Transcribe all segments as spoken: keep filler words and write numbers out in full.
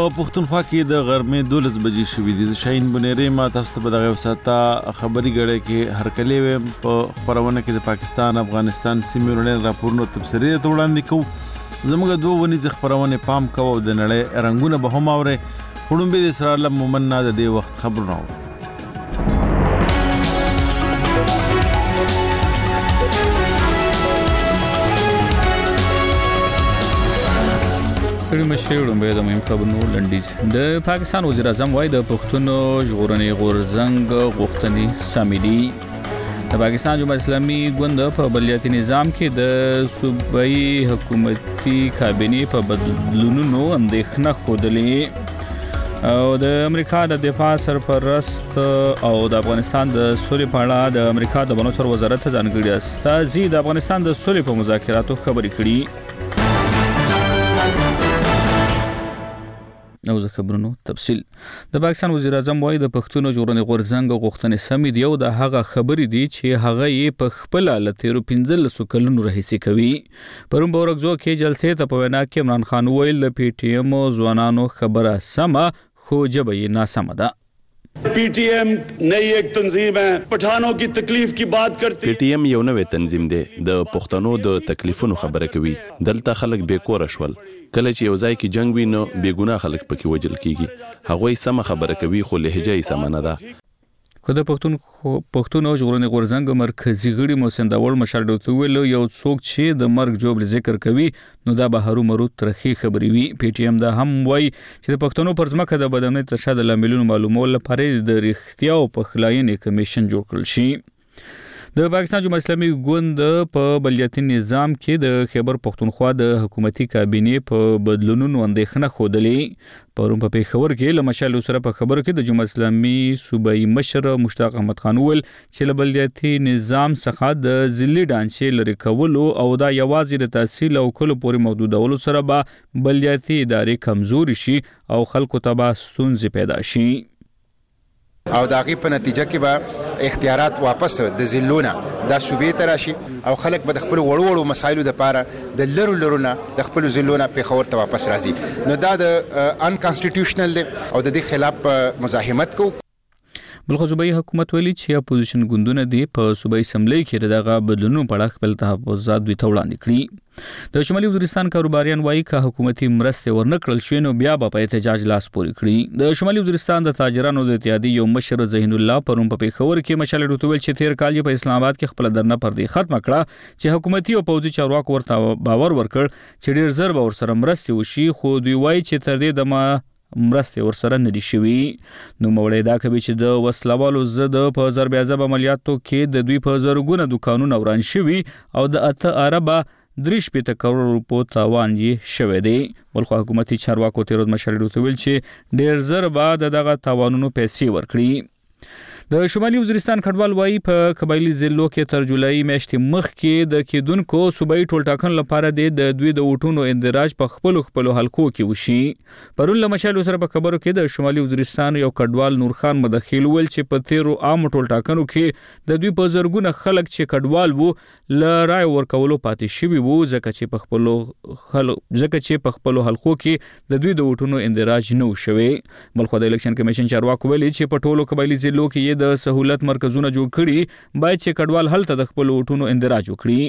پښتونخوا کې د غرمې دولس بجې شوې دي. شاهین بنيري ما تاسو ته په دغه وساته خبري غړې کې هرکلې ویم په خبرونه کې د پاکستان افغانستان سیمې وړاندې راپورونو تبصرې ته وړاندې کوو. زموږ دوه ونیز خبرونه پام کوو د نړۍ رنگونه به هم اوري. خړم به د اسرار له مومننا د دې وخت خبرونه ستړي مشي وړاندې د مهم خبرونو لنډیز. د پاکستان وزیر اعظم وايي د پښتون ژغورنې غورځنګ غوښتنې سمې دي. د پاکستان جمهوریت اسلامي ګوند په بلدیاتي نظام کې د صوبایي حکومتي کابینې په بدلونونو اندېښنه ښودلې او د امریکا د دفاع سرپرست او د افغانستان د سولې په اړه د امریکا د بانو چارو وزارت ځانګړي استازي د افغانستان د سولې په مذاکراتو خبرې کړي. او زه خبرونو تفصیل. د پاکستان وزیر اعظم وايي د پښتون ژغورنې غورځنګ غوښتنې سمې دي او د هغه خبرې دي چې هغه یې په خپل له تیرو پنځلسو کلونو راهیسې کوي. پرون په ورځو کې جلسې ته په وینا کې عمران خان ویل د پی ټی ایم ځوانانو خبره سمه خو جبه یې ناسمه ده. پی ٹی ایم نئی ایک تنظیم ہے, پٹھانوں کی تکلیف کی بات کرتی. پی ټی ایم یو نوې تنظیم دی, د پښتنو د تکلیفونو خبره کوي. دلته خلک بې کوره شول, کله چې یو ځای کې جنگ وي نو بې ګناه خلک پکې وجل کیږي. هغوی سم خبره کوي خو لهجه یې سم نه ده. خو د پښتون پښتون او ژغورنې غورځنګ مرکزی غړي محسن داوړ مشال ډوته ویل یو څوک چې د مرګ جوړ ذکر کوي نو دا به هرو مرو ترخی خبري وي. پی ټی ایم دا هم وایي چې د پښتنو پر ځمکه د بدامنۍ تر شا د لاملونو معلومول لپاره د ریښتیا او پخلاینې کمیشن جوړ کړل شي. د پاکستان جمهوریت اسلامي ګوند په بلدیاتي نظام کې د خیبر پښتونخوا د حکومتي کابینې په بدلونونو اندېښنه ښودلې. پرون په پیښور کې له مشال سره په خبرو کې د جمهوریت اسلامي صوبایي مشر مشتاق احمد خان ویل چې له بلدیاتي نظام څخه د ځلي ډانچې لري کولو او دا یوازې د تحصیل او کلو پورې محدودولو سره به بلدیاتي ادارې کمزوري شي او خلکو ته به ستونزې پیدا شي او د هغې په نتیجه کې به اختیارات واپس د ضلعونه دا صوبې ته راشي او خلک به د خپلو وړو وړو مسایلو دپاره د لرو لرو نه د خپلو ضلعونه پېښور ته واپس راځي. نو دا د انکانسټیټیوشنل دی او د دې خلاف مزاحمت کوو. بلخو صوبایي حکومت ویلي چې اپوزیشن ګوندونه دي په صوبایي اسمبلی کې دغه بدلونونو په اړه خپل تحفظات دوی ته وړاندې کړي. د شمالي وزیرستان کاروباریان وایي که حکومتي مرستې ورنه کړل شوې نو بیا به په احتجاج لاس پورې کړي. د شمالي وزیرستان د تاجرانو د اتحادیې یو مشر ذهین الله پرون په پیښور کې مشال ډوته ویل چې تیر کال یې په اسلام آباد کې خپل درنه پردې ختمه کړه چې حکومتي او پوځي چارواکو ورته باور ورکړ چې ډیر زر به ورسره مرستې وشي, خو دوی وایي چې تر دې دمه مرستې ورسره نه دي شوي. نو موړی دا کوي چې د وسلوالو ضد په ضرب عذاب عملیاتو کې د دوی په زرګونه دوکانونه وران شوي او د اته اربه درې شپېته کروړ روپو تاوان یې شوی دی. بلخو حکومتي چارواکو تېر ورځ مشال ډوته ویل چې ډېر زر به د دغه تاوانونو پیسې ورکړي. د شمالي وزیرستان کډوال وایي په قبایلي ضلعو کې تر جولای میاشتې مخکې د کېدونکو صوبایي ټولټاکنو لپاره د دوی د ووټونو اندراج په خپلو خپلو حلقو کې وشي. پرون له مشال سره په خبرو کې د شمالي وزیرستان یو کډوال نورخان مدخیل ویل چې په تیرو عام ټولټاکنو کې د دوی په زرګونه خلک چې کډوال وو له رای ورکولو پاتې شوي وو ځکه چې په خپلو خلک ځکه چې په خپلو حلقو کې د دوی د ووټونو اندراج نه و شوی. بلخو د الیکشن کمیشن چارواکو ویلي چې په ټولو قبایلي ضلعو کې د سہولت مرکزونه جوړ کړي باید چې کډوال هلته د خپل ووټونو اندراج وکړي.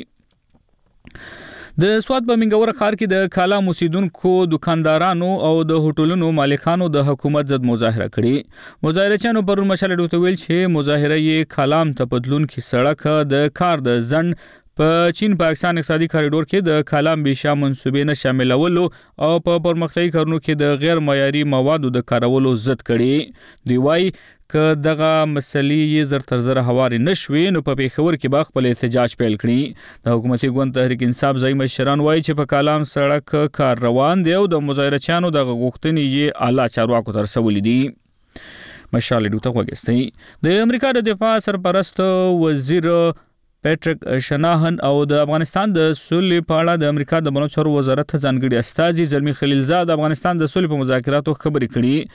د سوات په منګور ښار کې د کالام اوسیدونکو دکاندارانو او د هوټلونو مالکانو د حکومت ضد مظاهره کړې. مظاهرچیانو پرون مشال ډوته ویل چې مظاهره یې کالام ته پتلونکي سړک د کار د ځنډ په چین پاکستان اقتصادي کاریډور کې د کالام بیشا منصوبې نه شاملولو او په پرمختیايي کارونو کې د غیر معیاري موادو د کارولو ضد کړي. دوی وایي که دغه مسلې یې زر تر زر هوارې نشوي نو په پیښور کې به خپل احتجاج پیل کړي. د حکومتي ګوند تحریک انصاف ځایي مشران وایي چې په کالام سړک کار روان دی او د مظاهرچیانو دغه غوښتنې یې اعلی چارواکو ته رسولې دي. مشال ډوته وګستئ. د امریکا د دفاع سرپرست وزیر پیټریک شناهن او د افغانستان د سولې په اړه د امریکا د بانو چارو وزارت ځانګړي استازي زلمی خلیلزاد د افغانستان د سولې په مذاکراتو خبرې کړي.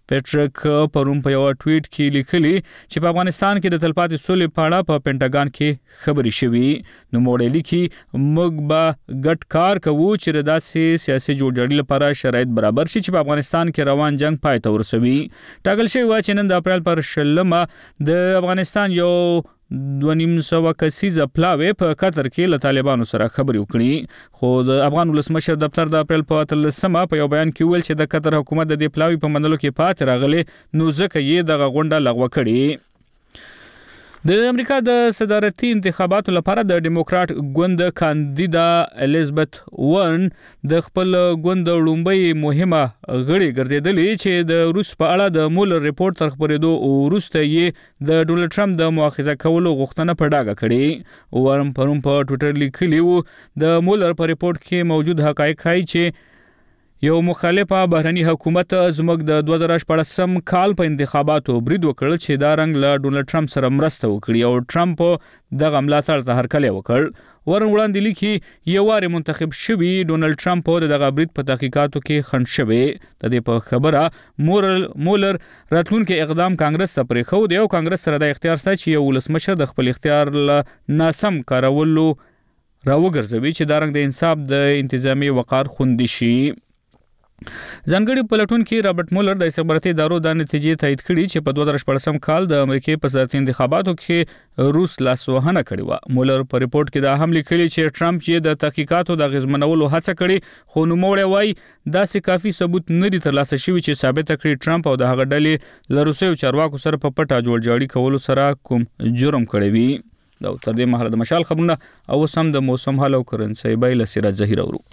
پیټریک پرون په یو ټویټ کې لیکلي چې په افغانستان کې د تلپاتې سولې په اړه په پینټاګان کې خبري شوې نو موږ لیکي موږ به ګډ کار کوو چې د داسې سیاسي جوړجاړي لپاره شرایط برابر شي چې په افغانستان کې روان جنگ پای ته ورسوي ټاکل شوی و چې نن د اپریل پر شلمه د افغانستان یو دوه نیم سوه کسیزه پلاوی په قطر کې له طالبانو سره خبرې وکړي خو د افغان ولسمشر دفتر د اپریل په اتلسمه په یو بیان کې ویل چې د قطر حکومت د دې پلاوی په منلو کې پاتې راغلی نو ځکه یې دغه غونډه لغوه کړې د امریکا د صدارتي انتخاباتو لپاره د ډیموکرات ګوند کاندیدا الیزابت وارن د خپل ګوند لومبۍ مهمه غړي ګرځیدلې چې د روس په اړه د مولر ریپورت تر خبرېدو وروسته یې د ډونلډ ټرمپ د مؤاخذه کولو غوښتنه په ډاګه کړې وارن پرون په ټوئیټر لیکلی و د مولر په ریپورت کې موجود حقایق ښایي چې یو مخالفه بهرني حکومت زموږ د دوه زره شپږم کال په انتخاباتو برید وکړ چې دا رنګ له ډونلډ ټرمپ سره مرسته وکړي او ټرمپ دغه ملاتړ ته هرکلی وکړ ورن وړاندې لیکي یو واري منتخب شوی ډونلډ ټرمپ د دغه برید په تحقیقاتو کې خنډ شوی د دې په خبره مورل مولر راتلونکي اقدام کانګرس ته پرې خو دی او کانګرس سره د اختیار سره چې یو ولسمشر د خپل اختیار له ناسم کارولو راوګرځوي چې دا رنګ د انصاف د انتظامی وقار خوندي شي ځانګړي پلټون کې رابرټ مولر د استخباراتي ادارو د نتیجې تایید کړي چې په دوه زره شپږم کال د امریکای په صدارتي انتخاباتو کې روس لاسوهنه کړې و مولر په ریپورت کې دا هم لیکلي چې ټرمپ یې د تحقیقاتو د غزمنولو هڅه کړې خو نوموړی وایي داسې کافي ثبوت نه دي ترلاسه شوي چې ثابت کړي ټرمپ او د هغه ډلې له روسیو چارواکو سره په پټه جوړجاړي کولو سره کوم جرم کړی وي دا تر دې مهاله د مشال خبرونه او سم د موسم حال او کرنسي بایله سیرا زهیر اورو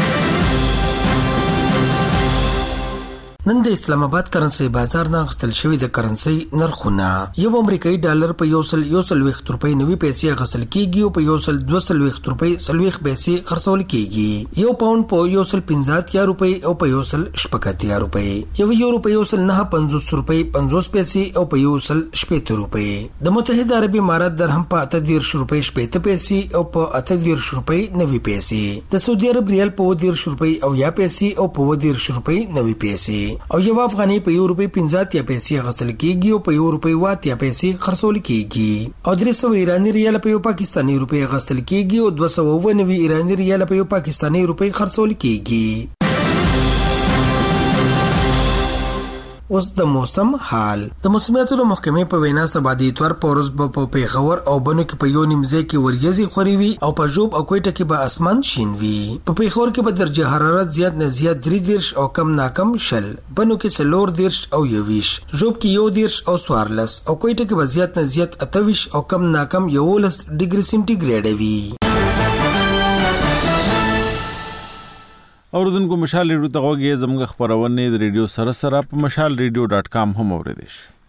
نن د اسلام آباد کرنسي بازار نه غستل شوی د کرنسي نرخونه یو امریکایي ډالر په یو سل یو سل ویخت روپۍ نوي پیسې غستل کیږي او په یو سل دوه سل ویخت روپۍ سلويخ پیسې خرڅول کیږي یو پاوند په یو سل پنځه اتیا روپۍ او په یو سل شپږ اتیا روپۍ یو یورو په یو سل نه پنځوس روپۍ پنځوس پیسې او په یو سل شپږ روپۍ د متحده عربي امارات درهم په اته دیرش روپۍ شپږ پیسې او په اته دیرش روپۍ نوي پیسې د سعودي عرب ریال په دیرش روپۍ او یا پیسې او په دیرش روپۍ نوي پیسې او یو افغاني په یو روپۍ پنځه اتیا پیسې غستل کیږي او په یو روپۍ واتیا پیسې خرڅول کیږي او درې سوه ایرانی ریال په یو پاکستاني روپۍ غستل کیږي او دوه سوه اووه نوي ایرانی ریال په یو پاکستاني روپۍ خرڅول کیږي اوس د موسم حال د موسمیاتو د محکمې په وینا سبا د اتوار په ورځ په پیښور او بنو کې په یو نیمځای کې وریځي خوري وي او په جوب او کوټه کې به اسمان شین وي په پیښور کې به درجه حرارت زیات نه زیات درې دیرش او کم ناکم شل بنو کې سلور دیرش او یویش جوب کې یو دیرش او سوارلس او کوټه کې به زیات نه زیات اتویش او کم ناکم یولس ډیګري سنټیګریډ وي اوردونکو مشال ریډیو ته غوږی زموږ خبرونه د ریډیو سره سره په مشال ریډیو ډاټ کام هم اوریدئ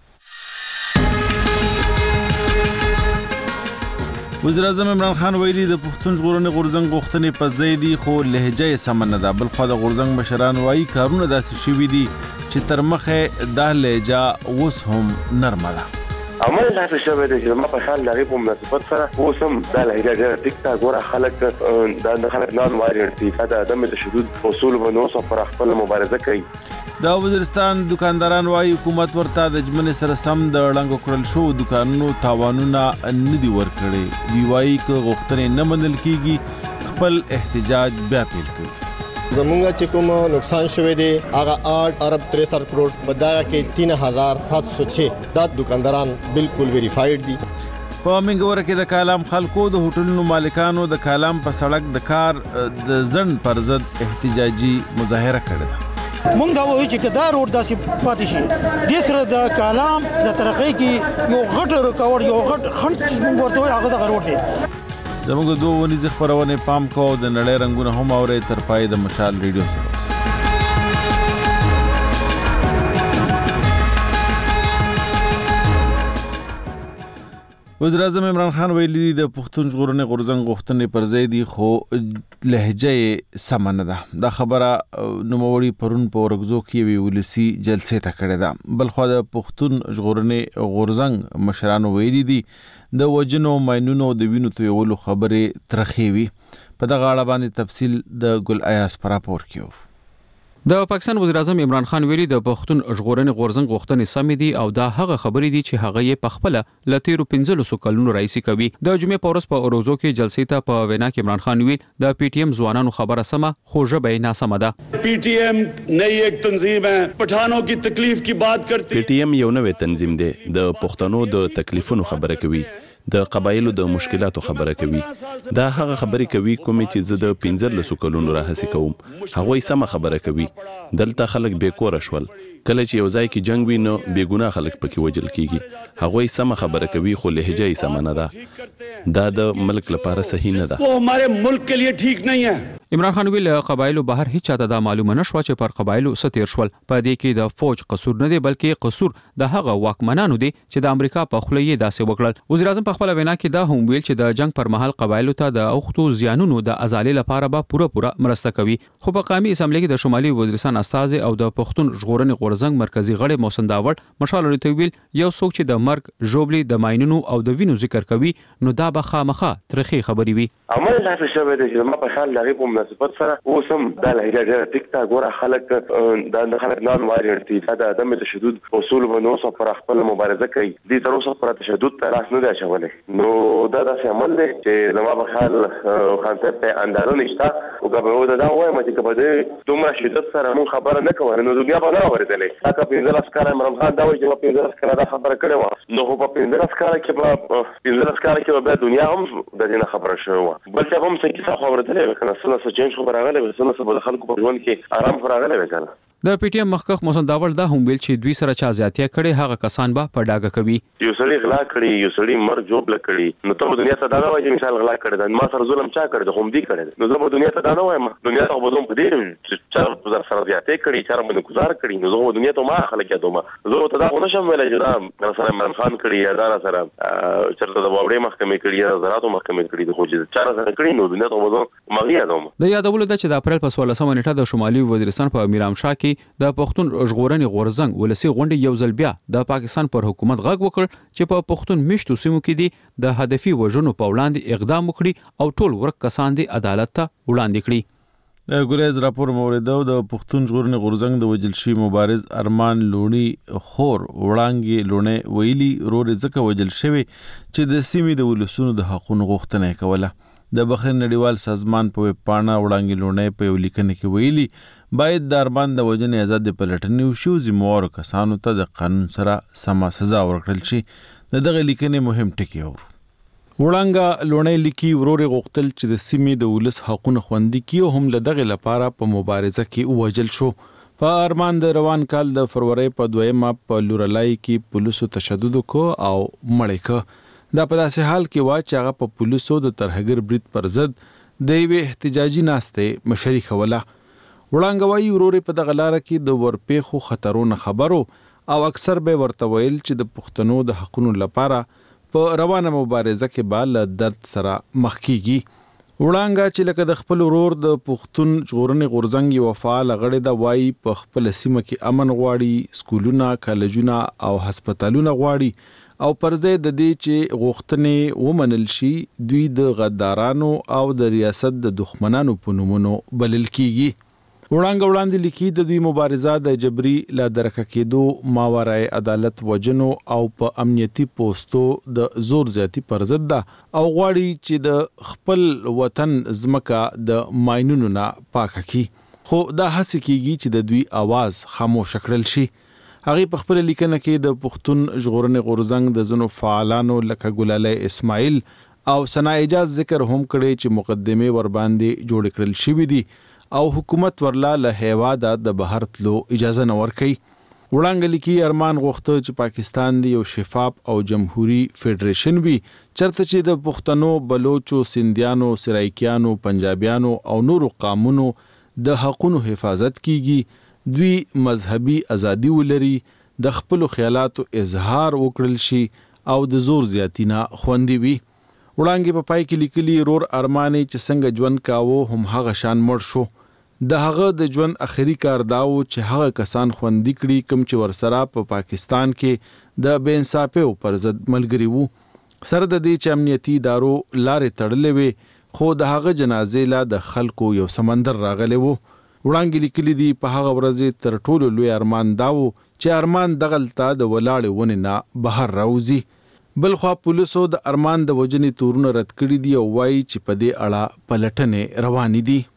وزیر اعظم عمران خان ویلي د پښتون ژغورنې غورځنګ غوښتنې په ځای دي خو لهجه یې سمه نه ده بل خو د غورځنګ مشران وایي کارونه داسې شوي دي چې تر مخه دا لهجه اوس هم نرمه ده عمل داسې شوی دی چې ما په خیال د هغې په مناسبت سره اوس هم دا لهجه ډېره ټیک ده ګوره خلک دا خلک نان وارډ دي دا د عدم تشدد اصولو باندې اوس پر خپله مبارزه کوي د وزیرستان دکانداران وايي حکومت ورته د ژمنې سره سم د ړنګ کړل شو دکانونو تاوانونه نه دي ورکړي دی وايي که غوښتنې نه منل کیږي خپل احتجاج بیا پیل کوي زمونږ چې کوم نقصان شوی دی هغه آठ ارب تریسठ کروڑ بدایا کې تین هزار سات سو چھ دا دکانداران بالکل ویریفایډ دي په منګوره کې د کالام خلکو د هوټلونو مالکانو د کالام په سړک د کار د ځنډ پر ضد احتجاجي مظاهره کړې ده مونږ دا وایو چې دا روډ داسې پاتې شي د سره د کالام د ترقۍ کې یو غټ رکاوټ یو غټ خنډ چې مونږ ورته وایو هغه دغه روډ دی زموږ دوه ونیزې خپرونې پام کوو د نړۍ رنګونه هم اورئ تر پای د مشال ریډیو سره وزیر اعظم عمران خان ویلي دي د پښتون ژغورنې غورځنګ غوښتنې پر ځای دي خو لهجه یې سمه نه ده دا خبره نوموړي پرون په ورغزو کې یوې ولسي جلسې ته کړې ده بلخوا د پښتون ژغورنې غورځنګ مشرانو ویلي دي د وجنو ماینونو د وینو تویولو خبرې ترخې وي په دغه اړه باندې تفصیل د ګل ایاس پر راپور کې د پاکستان وزیر اعظم عمران خان ویلي د پښتون ژغورنې غورځنګ غوښتنې سمې دي او دا هغه خبرې دي چې هغه یې په خپل لتیرو پنځلسو کلونو راځي کوي. د جمعې په ورځ په اوروزو کې جلسې ته په وینا کې عمران خان ویل د پی ټی ایم ځوانانو خبره سمه خو ژبه ناسمه ده. پی ټی ایم نئی ایک تنظیم ہے پٹھانوں کی تکلیف کی بات کرتی. پی ټی ایم یو نوې تنظیم دی د پښتنو د تکلیفونو خبره کوي د قبایلو د مشکلاتو خبره کوي. دا هغه خبرې کوي کومې چې زه د پنځلسو کلونو راهسې کوم. هغوی سمه خبره کوي. دلته خلک بې کوره شول. کله چې یو ځای کې جنگ وي نو بې ګناه خلک پکې وجل کیږي. هغوی سمه خبره کوي خو لهجه یې سمه نه ده. دا د ملک لپاره صحیح نه ده. وہ ہمارے ملک کے لیے ٹھیک نہیں ہے. عمران خان ویل قبایلو بهر هیڅ چاته دا معلومه نشوه چې پر قبایلو ستیر شول. په دې کې د فوج قصور نه دی بلکې قصور د هغه واکمنانو دی چې د امریکا په خوله یې داسې وکړل. وزیر اعظم په خپل وینا کې دا هم ویل چې د جنگ پر مهال قبایلو ته د اوختو زیانونو د ازالې لپاره به پوره پوره مرسته کوي. خو په قومي اسمبلی کې د شمالي وزیرستان استازي او د پښتون ژغورنې غورځنګ مرکزی غړي محسن داوړ مشال لري ویل یو څوک چې د مرګ ژوبلي د ماينونو او د وینو ذکر کوي نو دا به خامخه ترخی خبري وي. عمل تاسو شوه د چې ما په خیال لري په مناسبت سره اوسم د لهجه ډېر ټیک تا ګوره خلک د خلک نان واري ورتي دا د عدم تشدد اصول و نو سو پر خپل مبارزه کوي. دي تر اوسه پر تشدد ته لاس نه دی شولې نو دا داسې عمل دی چې زما په خیال خانته ته اندازه نشته او کومه دا وایم چې کبه دې دومره شدت سره مون خبره نه کوي نو دنیا به نه ورتلې. تا په پنځه لاس کار عمران خان دا وایي چې په پنځه لاس کار دا خبره کړې و نو په پنځه لاس کار کې به پنځه لاس کار کې به دنیا هم د دې خبره شوه. بل څه هم څه کیسه خبره ده کنه سره څه چینج خبره راغله سره څه د خلکو په ژوند کې آرام راغله وکړه. د پی ټی ایم مخکخ محسن داوړ دا هم ویل چې دوی سره چا زیاتیا کړي هغه کسان به په ډاګه کوي. یو سړی غلا کړي یو سړی مرګ جوړ لکړي نو ته دنیا ته دا نه وایي چې مثال غلا کړي دا ما سره ظلم چا کړي هم دي کړي نو زه په دنیا ته دا نه وایم. دنیا ته به په دې چې چا په سره زیاتې کړي چا باندې گزار کړي نو زه په دنیا ته ما خلک یادوم. زه ته دا نه شم ویلای چې دا سره عمران خان کړي یا دا سره چرته د باورې محکمې کړي یا زراعتو محکمې کړي د خو چې چا سره کړي نو دنیا ته به ما یادوم. د یادولو د چې د اپریل په څوارلسمه نیټه د شمالي وزیرستان په میرامشاه کې د پښتون ژغورنې غورځنګ ولسی غونډې یو ځل بیا د پاکستان پر حکومت غږ وکړ چې په پښتون میشتو سیمو کې دي د هدفي وژنو په وړاندې اقدام وکړي او ټول ورک کسان دي عدالت ته وړاندې کړي. د ګریز راپور موریدو د پښتون ژغورنې غورځنګ د وجل شي مبارز ارمان لونی خور وړاندې لونه ویلي رور ځکه وجل شوی چې د سیمې د ولسونو د حقوقو غوښتنه کوله. د بخښنې نړیوال سازمان په ویب پاڼه وړاندې لونه په یو لیکنه کې ویلي باید د ارمان د وجنې آزاد پلټنې وشي او ذمہوارو کسانو ته د قانون سره سم سزا ورکړل شي. د دغه لیکنې مهم ټکی اور وړاندې لونه لیکي ورور غوښتل چې د سیمې د ولس حقوقو خوندي کیو هم له دغه لپاره په مبارزه کې وجل شو. په ارمان د روان کال د فروری په دویمه په لورلای کې پولیسو تشدد کو او مړی کو. دا په داسې حال کې وا چې هغه په پولیسو د ترهګر برید پر ضد د یوې احتجاجي ناستې مشري کوله. وړاندې ورور په دغه لار کې د ورپېخو خطرونو خبرو او اکثر به ورته ویل چې د پښتنو د حقوقو لپاره په روانه مبارزه کې به له درد سره مخ کیږي. وړاندې چې لکه د خپل ورور د پښتون ژغورنې غورځنګ یو فعال غړي د وای په خپل سیمه کې امن غواړي سکولونه کالجونه او هسپتالونه غواړي او پرځای د دې چې غوښتنې ومنل شي دوی د غدارانو او د ریاست د دښمنانو په نومونو بلل کیږي. وړاندې وړاندې لیکي د دوی مبارزه د جبري لا درکه کېدو ماورای عدالت وجنو او په امنیتي پوسټو د زور زیاتی پر ضد ده او غواړي چې د خپل وطن زمکا د ماينونو نه پاکه کی. خو دا هڅه کیږي چې د دوی आवाज خاموش کړل شي. هغه په خپل لیکنه کې د پښتون ژغورنې غورځنګ د زنو فعالانو لکه ګلاله اسماعیل او ثنا اجاز ذکر هم کړي چې مقدمه ور باندې جوړ کړل شوې دي او حکومت ورلا له هیواده د بهر تلو اجازه نه ورکړي. وړاندې لیکي ارمان غوښته چې پاکستان دی یو شفاف او جمهوریت فدریشن وي چرته چې د پښتنو بلوچو سندیانو سرایکیانو پنجابیانو او نورو قومونو د حقوقو حفاظت کیږي. دوی مذهبي ازادي ولري د خپل خیالاتو اظهار وکړل شي او د زور زیاتینا خوندي وي. وړاندې په پای کې لیکلي رور ارماني چې څنګه ژوند کاوه هم هغه شان مړ شو. د هغه د ژوند اخري کار داو چې هغه کسان خوندي کړي کوم چې ورسره په پا پاکستان کې د بے انصافۍ پر ضد ملګری وو. سره د دې چې امنیتي ادارو لارې تړلې وي خو د هغه جنازې لا د خلکو یو سمندر راغلی وو. وړاندې لیکلي دي په هغه ورځ تر ټولو لوی ارمان داو چې ارمان دغلته د ولاړې ونې نه بهر راوځي. بل خوا پولیسو د ارمان د وجنې تورونه رد کړي دي او وایي چې په دې اړه پلټنې روانې دي.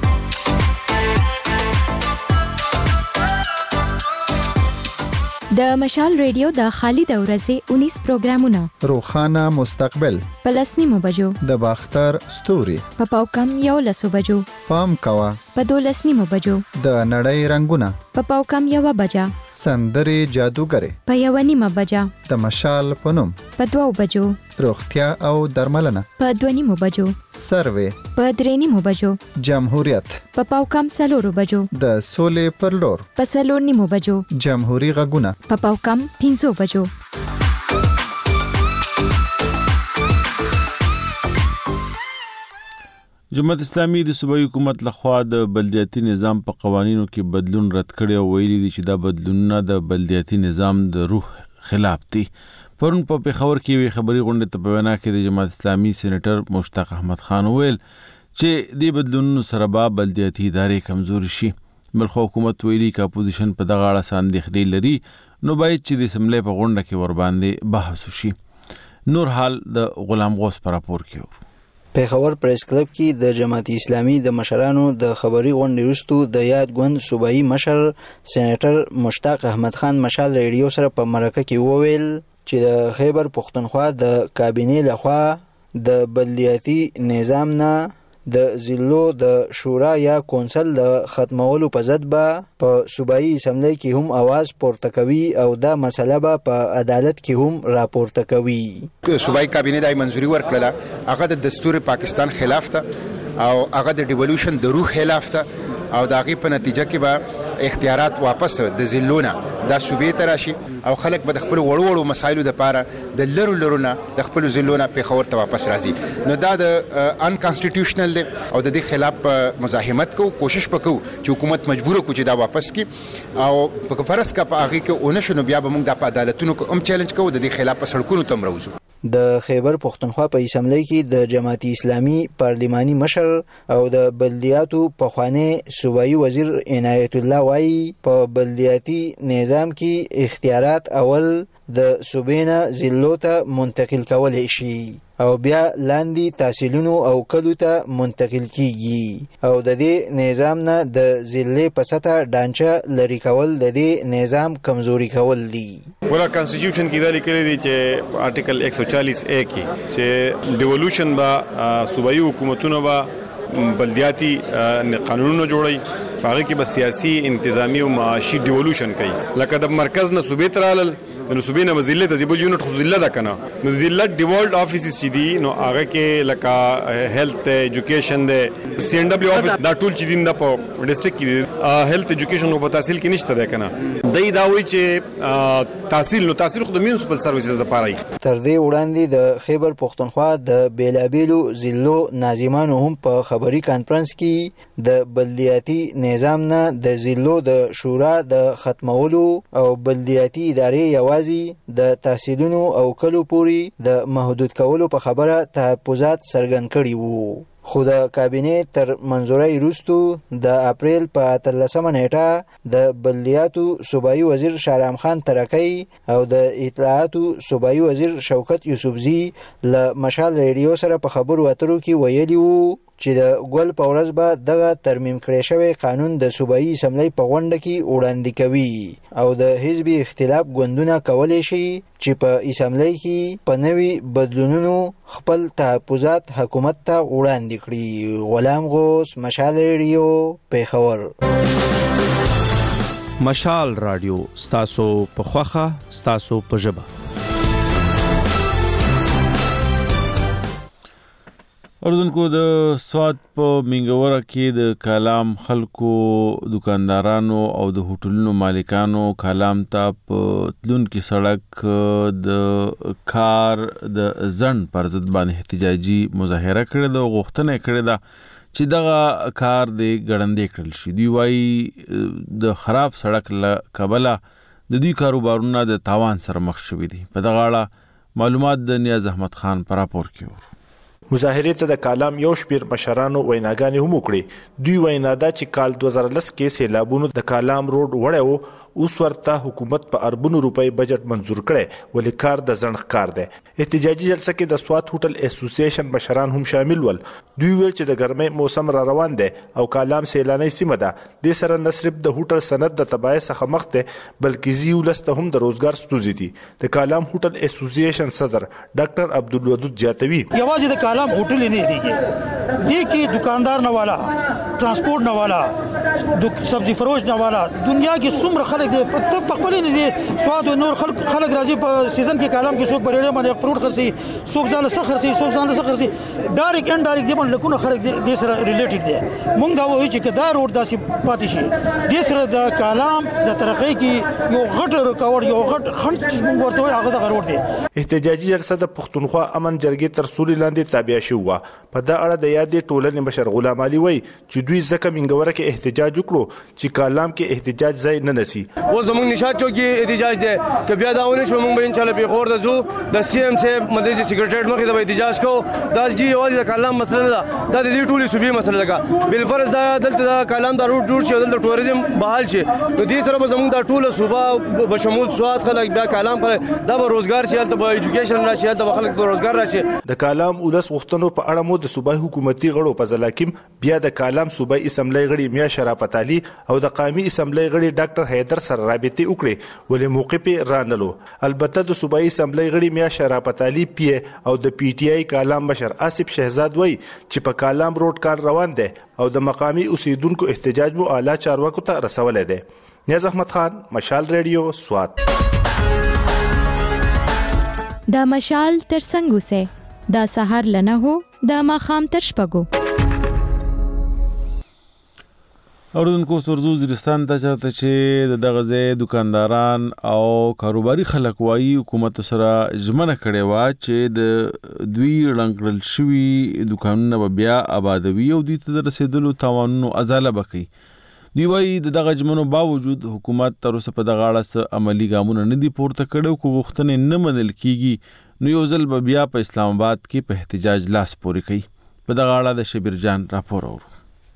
د مشال ریډیو د خالد اورزه انیس پروګرامونه روخانه مستقبل پلسنی مبجو د باختر ستوري په پاوکم یو لسو بجو پام کوا په دولسنی مبجو د نړۍ رنگونه په پاوکم یو بجا سندري جادوګره په یو نیمه بجا د مشال پنوم په دوو بجو روغتیا او درملنه په دوه نیمه بجو سروي په درې نیمه بجو جمهوریت په پاوکم سلورو بجو د سولې پر لور په سلور نیمه بجو جمهوریت غږونه په پاوکم پنځو بجو. جمهوریت اسلامي د صوبایي حکومت لخوا د بلدیاتي نظام په قوانینو کې بدلون رد کړی او ویلي دي چې دا بدلونونه د بلدیاتي نظام د روح خلاف دي. پرون په پېښور کې یوې خبري غونډې ته په وینا کې د جمهوریت اسلامي سېنیټر مشتاق احمد خان ویل چې دې بدلونونو سره به بلدیاتي ادارې کمزوري شي. بلخو حکومت ویلي که اپوزیشن په دغه اړه څه اندېښنې لري نو باید چې د اسمبلۍ په غونډه کې ورباندې بحث وشي. نور حال د غلام غوث په راپور کې و. پېښور پریس کلب کې د جماعت اسلامي د مشرانو د خبري غونډې وروسته د یاد ګوند صوبایي مشر سېنیټر مشتاق احمد خان مشال ریډیو سره په مرکه کې وویل چې د خیبر پښتونخوا د کابینې لخوا د بلدیاتي نظام نه د ضلعو د شورا یا کونسل د ختمولو په ضد به په صوبایي اسمبلی کې هم आवाज پورته کوي او دا مسله به په عدالت کې هم راپورته کوي. صوبایي کابینې د منځوري ورکړه هغه د دستور پاکستان خلاف ته او هغه د ډیولوشن د روح خلاف ته او د هغې په نتیجه کې به اختیارات واپس د ضلعونه دا صوبې ته راشي او خلک به د خپلو وړو وړو مسایلو دپاره د لرو لرو نه د خپلو ضلعو نه پېښور ته واپس راځي. نو دا د ان کانسټیټیوشنل دی او د دې خلاف مزاحمت کوو، کوشش به کوو چې حکومت مجبوره کړو چې دا واپس کړي او په فرض که په هغې کې ونه شو نو بیا به موږ دا په عدالتونو کې هم چیلنج کوو، د دې خلاف په سړکونو ته هم راوځو. د خیبر پښتونخوا په اسمبلی کې د جماعت اسلامي پارلماني مشر او د بلدیاتو پخوانی صوبایي وزیر عنایت الله وایي په بلدیاتي نظام کې اختیارات اول د صوبې نه ضلعو ته منتقل کولی شي او بیا لاندې تحصیلونو او کلو ته منتقل کیږي او د دې نظام نه د ضلعې په سطح ډانچه لري کول د دې نظام کمزوري کول دي. ورا کانسټیټیوشن کې دا لیکلي دي چې آرټیکل ایک سو چالیس اے کې چې ډیولوشن با صوبایي حکومتونو با بلدیاتي قانونونه جوړي، هغه کې به سیاسي انتظامی او معاشي ډیولوشن کوي. لکه د مرکز نه صوبې ته رالل د صوبې نه ضلع ته ځي، یونټ خو ضلع ده که نه، نو ضلع ډیوالډ افیسز چې دي نو هغه کې لکه هیلث ایجوکیشن دی، سی ان ډبلیو افیس دا ټول چې دي دا په ډسټرکټ کې دي. هیلث ایجوکیشن نو په تحصیل کې نشته دی که نه، دی دا وایي چې تحصیل نو تحصیل خو د میونسپل سروسز دپاره وي. تر دې وړاندې د خیبر پښتونخوا د بیلابیلو ضلعو ناظمانو هم په خبري کانفرنس کې د بلدیاتي نظام نه د ضلعو د شورا د ختمولو او بلدیاتي ادارې یوازې د تحصیلونو او کلو پوري د محدود کولو په خبره تحفظات څرګند کړي وو. خو د کابینې تر منظورۍ وروسته د اپریل په اتلسمه نیټه د بلدیاتو صوبایي وزیر شهرام خان ترکی او د اطلاعاتو صوبایي وزیر شوکت یوسفزي له مشال ریډیو سره په خبرو اترو کې ویلي وو چې د ګل په ورځ به دغه ترمیم کړی شوی قانون د صوبایي اسمبلی په غونډه کې وړاندې کوي او د حزبي اختلاف ګوندونه کولی شي چې په اسمبلی کې په نوي بدلونونو خپل تحفظات حکومت ته وړاندې کړي. غلام غوث، مشال ریډیو، پېښور. مشال رادیو ستاسو په خوخه ستاسو په ژبه. اردوونکو د سواد په منګوره کې د کالام خلکو، دکاندارانو او د هوټلونو مالکانو کالام ته په تلونکي سړک د کار د ځنډ پر ضد باندې احتجاجي مظاهره کړې ده او غوښتنه یې کړې ده چې دغه کار د ګړندې کړل شي. دوی وایي د خراب سړک له کبله د دوی کاروبارونه د تاوان سره مخ شوي دي. په دغه اړه معلومات د نیاز احمد خان په راپور کې ورو. مظاهرې ته د کالام یو شمېر مشرانو ویناګانې هم وکړې. دوی وینا ده چې کال دوه زره لس کې سیلابونو د کالام روډ وړی و، اوس ورته حکومت په اربونو روپۍ بجټ منظور کړی، ولې کار د ځنډ ښکار دی. احتجاجي جلسه کې د سوات هوټل اسوسییشن مشران هم شامل ول. دوی ویل چې د ګرمۍ موسم را روان دی او کالام سیلانۍ سیمه ده. دې سره نه صرف د هوټل صنعت د تباهۍ څخه مخ دی، بلکې ځي ولس ته هم د روزګار ستونزې دي. د کالام هوټل اسوسییشن صدر ډاکټر عبدالودود زیاتوي یوازې د کالام هوټل نه دیږي، دې کې دکاندار نه والا، ترانسپورت نه والا، سبزی فروش نه والا، دنیا کې څومره خلک دي په خپل نه دي. سواد نور خلک خلک راځي په سیزن کې کالام کې څوک بریړې باندې فروټ خرسي، څوک ځاله سخر سي، څوک ځاله سخر سي، ډایرکټ ان ډایرکټ دی باندې لکونه خلک دې سره ریلیټډ دي. مونږ دا وایو چې کدا روډ داسې پاتې شي، دې سره د کالام د ترقۍ کې یو غټ رکاوټ، یو غټ خنډ چې مونږ ورته وایو هغه د روډ دی. احتجاجي جلسه د پښتونخوا امن جرګې تر سوري لاندې تابع شوه. په دا اړه د یادې ټولنې مشر غلام علي وایي چې دوی ځکه منګوره کې احتجاج وکړو چې کالام کې احتجاج ځای نه نسی. و زمونږ نشاط چوک کې احتجاج دی که بیا دا ونه شو مونږ به ان شاء الله پیښور ته ځو، د سی ایم صاحب مدرسې سیکریټریټ مخې ته به احتجاج کوو. دا چې یوازې د کالام مسله نه ده، دا د دې ټولې صوبې مسله ده. بالفرض دا دلته د کالام دا روډ جوړ شي او دلته ټوریزم بحال شي، نو دې سره به زمونږ دا ټوله صوبه بشمول سوات خلک بیا کالام خلک دا به روزګار شي، هلته به ایجوکیشن راشي، هلته به خلک د روزګار راشي. د کالام ولس غوښتنو په اړه مو د صوبایي حکومتي غړو په ځل کې بیا د کالام صوبایي اسمبلی غړي میا شرافت علي او د قومي اسمبلی غړي ډاکټر حیدر سره رابطې وکړې، ولې موقع په رانلو. البته د صوبایي اسمبلی غړي میا شرافت علي پی او د پی ټی آی کالام مشر آصف شهزاد وای چې په کالام روډ کار روان دی او د مقامی اوسیدونکو احتجاج مو اعلی چارواکو ته رسولای دی. نیاز احمد خان، مشال ریډیو، سوات. دا مشال تر څنګه سه دا سحر لنه هو دا ماخام تر شپګو. اوردونکو سرزو وزیرستان ته چرته چې د دغه ځای دکانداران او کاروباري خلک وایي حکومت سره ژمنه کړې وه چې د دوی ړنګ کړل شوي دکانونه به بیا آبادوي او دوی ته د رسېدلو تاوانونو ازاله به کوي. دوی وایي د دغه ژمنو باوجود حکومت تر اوسه په دغه اړه څه عملي ګامونه نه دي پورته کړي. که غوښتنې نه منل کیږي نو یو ځل به بیا په اسلام آباد کې په احتجاج لاس پورې کوي. په دغه اړه د شبیر جان راپور اورو.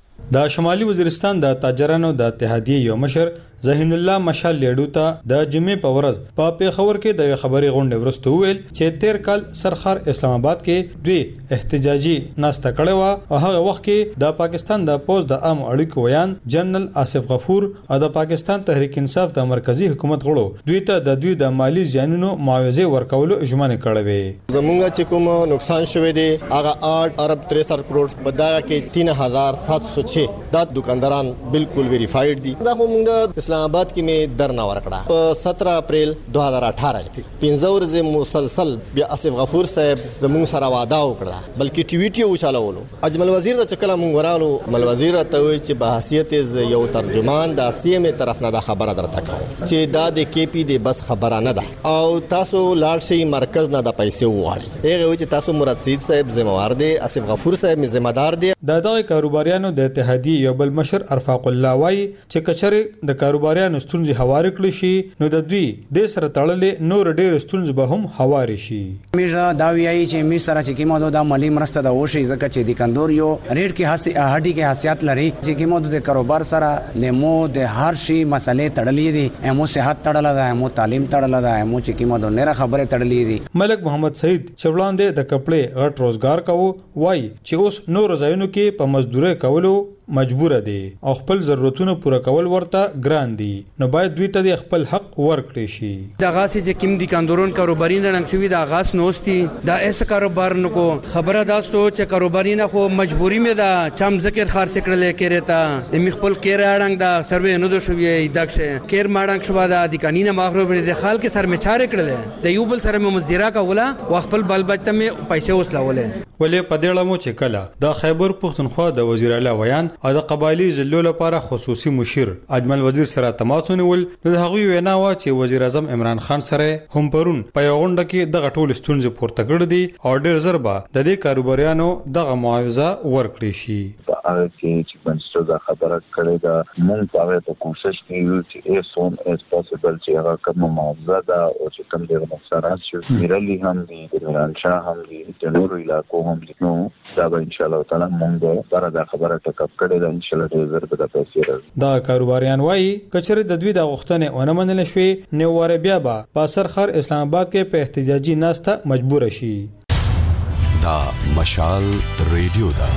د شمالي وزیرستان د تاجرانو د اتحادیې یو مشر ذهین الله مشال لیډو ته د جمعې په ورځ په پیښور کې د خبري غونډې وروسته ویل چې تیر کال سرخار اسلام آباد کې دوی احتجاجي ناسته کړې و او هغه وخت کې د پاکستان د پوز د عام اړیکو ویان جنرال آصف غفور او د پاکستان تحریک انصاف د مرکزی حکومت غړو دوی ته د دوی د مالی زیانونو معاوضه ورکولو ژمنه کړې وې. زمونږ چې کوم نقصان شوه دی هغه آठ ارب تریسठ کروڑ په دا کې تین هزار سات سو چھ دا دکانداران بالکل ویریفاइड دي. دا موږ اسلام آباد کې می درنا ورکړه په سترہ اپریل دو هزار اٹھارہ کې پنځه ورځې مسلسل بیا آصف غفور صاحب زموږ سره وعده وکړه بلکې ټي وی ټي وچالولو. اجمل وزیر د چکلا مونږ ورالو مل وزیر ته وی چې په حیثیت یو ترجمان د سی ایم طرف نه د خبره درته کوم چې دا د کی پی د بس خبره نه ده او تاسو لاړ شي مرکز نه د پیسې وواړي. هغه وی چې تاسو مراد سید صاحب ذمہوار دي، آصف غفور صاحب می ذمہ دار دي. د دغه کاروباریانو د اتحادیې یو بل مشر ارفاق الله وای چې کچره د کاروباریانو ستونزې هوار کړي شي نو د دوی د سره تړلې نور ډېر ستونزې به هم هوار شي. میرا دا ویایي چې می سره چې کیمو د مالی مرسته د وشي ځکه چې د کندور یو ریټ کې هسي هډي کې حیثیت لري چې کیمو د کاروبار سره د مو د هر شي مسلې تړلې دي، امو صحت تړل ده، امو تعلیم تړل ده، امو چې کیمو د نره خبره تړلې دي. ملک محمد سعید چولاندې د کپړې غټ روزګار کوو وای چې اوس نور ځایونو کې په مزدوري کولو مجبور دي او خپل ضرورتونه پوره کول ورته ګران دي نو باید دوی ته خپل حق ورکړي شي. د غاسي چې کیم دي کاندورون کاروباري نه رنګ شوی د غاس نوستي دا ایسه کاروبار نو کو خبره داستو چې کاروباري نه خو مجبوری مې دا چم ذکر خار سکړلې کېره تا د می خپل کېره اړنګ دا سروې نه دو شوی دښه کېر ماړنګ شو دا د قانوني ماخرو پر د خال کې سر می چاره کړل د یو بل سره مې مزدورا کوله او خپل بل بچته مې پیسې وسلولې ولې پدېړه مو چې کله د خیبر پښتونخوا د وزیر اعلی ویان او د قبایلی ضلعو لپاره خصوصي مشیر اجمل وزیر سره تماس ونیول. د هغوی وینا وا چې وزیر اعظم عمران خان سره هم پرون په یو غونډه کې دغه ټول ستونزې پورته کړې دي او ډېر زر به د دې کاروباریانو دغه معاوضه ورکړي شي. هغه کې چې منسټر دا خبره کړې ده موږ هغه ته کوشش کوو چې as soon as possible چې هغه کوم معاوضه ده او چې کوم د نقصانات چې میرالي هم دي د میران شاه هم دي د نورو علاقو هم دي نو دا به ان شاء الله تعالی موږ سره دا خبره ټکپ کړې ده ان شاء الله ډېر زر به د پیسې راځي. دا کاروباریان وایي کچره د دوی د غوښتنې ونه منل شوې نو واره بیا به په سرخر اسلام آباد کې په احتجاجي ناسته مجبور شي. دا مشال ریډیو دا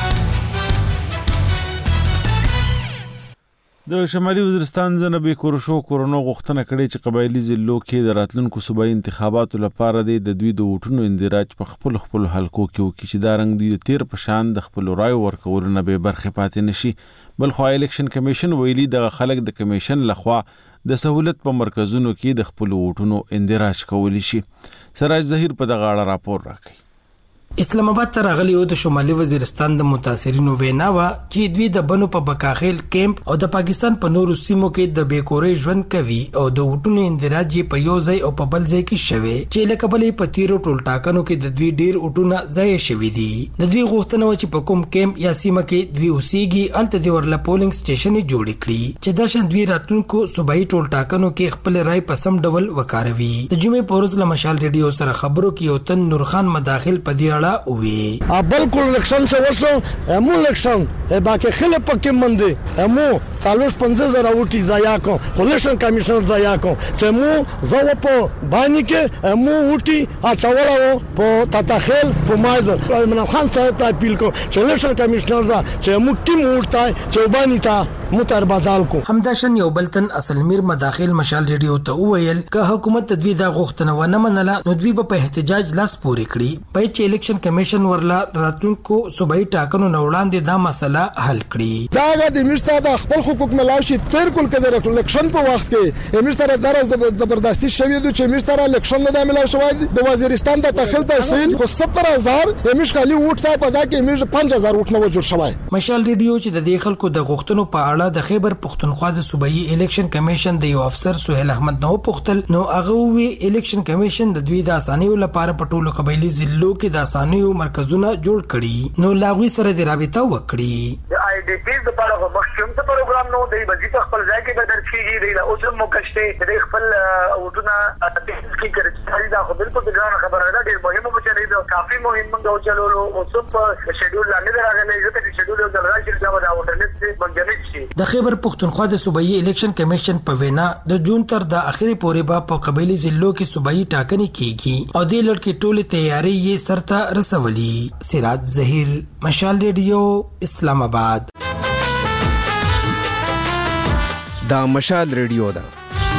د شمالي وزیرستان ځنبې کورشو کورونو غوښتنه کړې چې قبایلی ضلعو کې د راتلونکو صوبایي انتخاباتو لپاره د دوی د ووټونو اندراج په خپل خپل حلقو کې وکړي چې دا رنګ دوی د تیر په شان د خپل رایو ورکولو نه به برخې پاتې نشي. بلخو الیکشن کمیشن ویلي دغه خلک د کمیشن لخوا د سہولت په مرکزونو کې د خپل ووټونو اندراج کولی شي. سراج ظهیر په دغه اړه راپور راکړي. اسلام آباد ته راغلی او د شمالي وزیرستان د متاثرینو وینا وا چې دوی د بنو په بکاخیل کیمپ او د پاکستان په نورو سیمو کې د بیکوري ژوند کوي او د وټونو اندراج په یو ځای او په بل ځای کې شوي چې لکه بلې په تیرو ټول ټاکنو کې د دوی ډیر وټونه ځای شوي دي. د دوی غوښتنه و چې په کوم کیمپ یا سیمه کې دوی اوسېږي الته د ورله پولینګ سټیشن جوړ کړي چې دا شان دوی راتلونکو صوبایي ټول ټاکنو کې خپل رائے په سم ډول وکاروي. د جمعې په ورځ له مشال ریډیو سره خبرو کې یو تن نورخان مداخل په دی ا بالکل الیکشن سے ورسو امو الیکشن باقی خلک پکې مندي امو تالوش پنځه زره وټي ضایع کو الیکشن کمیشن ضایع کو چې مو زو په باندې کې امو وټي اچولاو په تاتخیل په مازر عمران خان صاحب ته اپیل کو چې الیکشن کمیشنر دا چې مو ټیم وټای چې باندې تا متر بدل کو. همداشن یو بلتن اصل میر مداخل مشال ریډیو ته ویل ک حکومت تدوی دا غوښتنه و نه منله نو دوی په احتجاج لاس پورې کړی په چې الیکشن کمیشن ورلا راتلونکو صوبایي ټاکنو نه وړاندې دا مسله حل کړي. دا د مشته د خپل حقوق ملاشي تر کول کده الیکشن په وخت کې مشته درز زبردستی شوی د چې مشته الیکشن نه د ملاشي وای د وزیرستان د تخیل تحصیل کو ستر هزار مش خالي وټ ته پدا کې مش پنځه هزار وټ نه جوړ شوی. مشال ریډیو چې د دې خلکو د غوښتنو په اړه د خیبر پختونخوا د صوبایي الیکشن کمیشن د یو افسر سہیل احمد نو پختل نو هغه وی الیکشن کمیشن د دوی د اسانیو لپاره په ټولو قبایلی ضلعو کې د اسانیو مرکزونه جوړ کړي نو لاغوي سره د رابطه وکړي. د آی ډی پی د لپاره په مخکوم ته پروګرام نو دی وظیفه خپل ځای کې بدل کیږي دی اوس هم مکشته د خپل وټونه تاسو کې کړی دا خو بالکل د ګران خبره ده ډیر مهمه په چلې دا کافي مهم موږ چلولو اوس په شیډول لاندې راغلی ځکه چې شیډول د راځي دا د اورنټ منځنۍ شي. د خیبر پختونخوا د صوبایي الیکشن کمیشن په وینا د جون تر د اخري پورې به په قبایلی ضلعو کې صوبایي ټاکنې کیږي او د لړ کې ټوله تیاری یې سرته رسولي. سراج ظهیر مشال ریډیو اسلام آباد. دا مشال ریډیو دا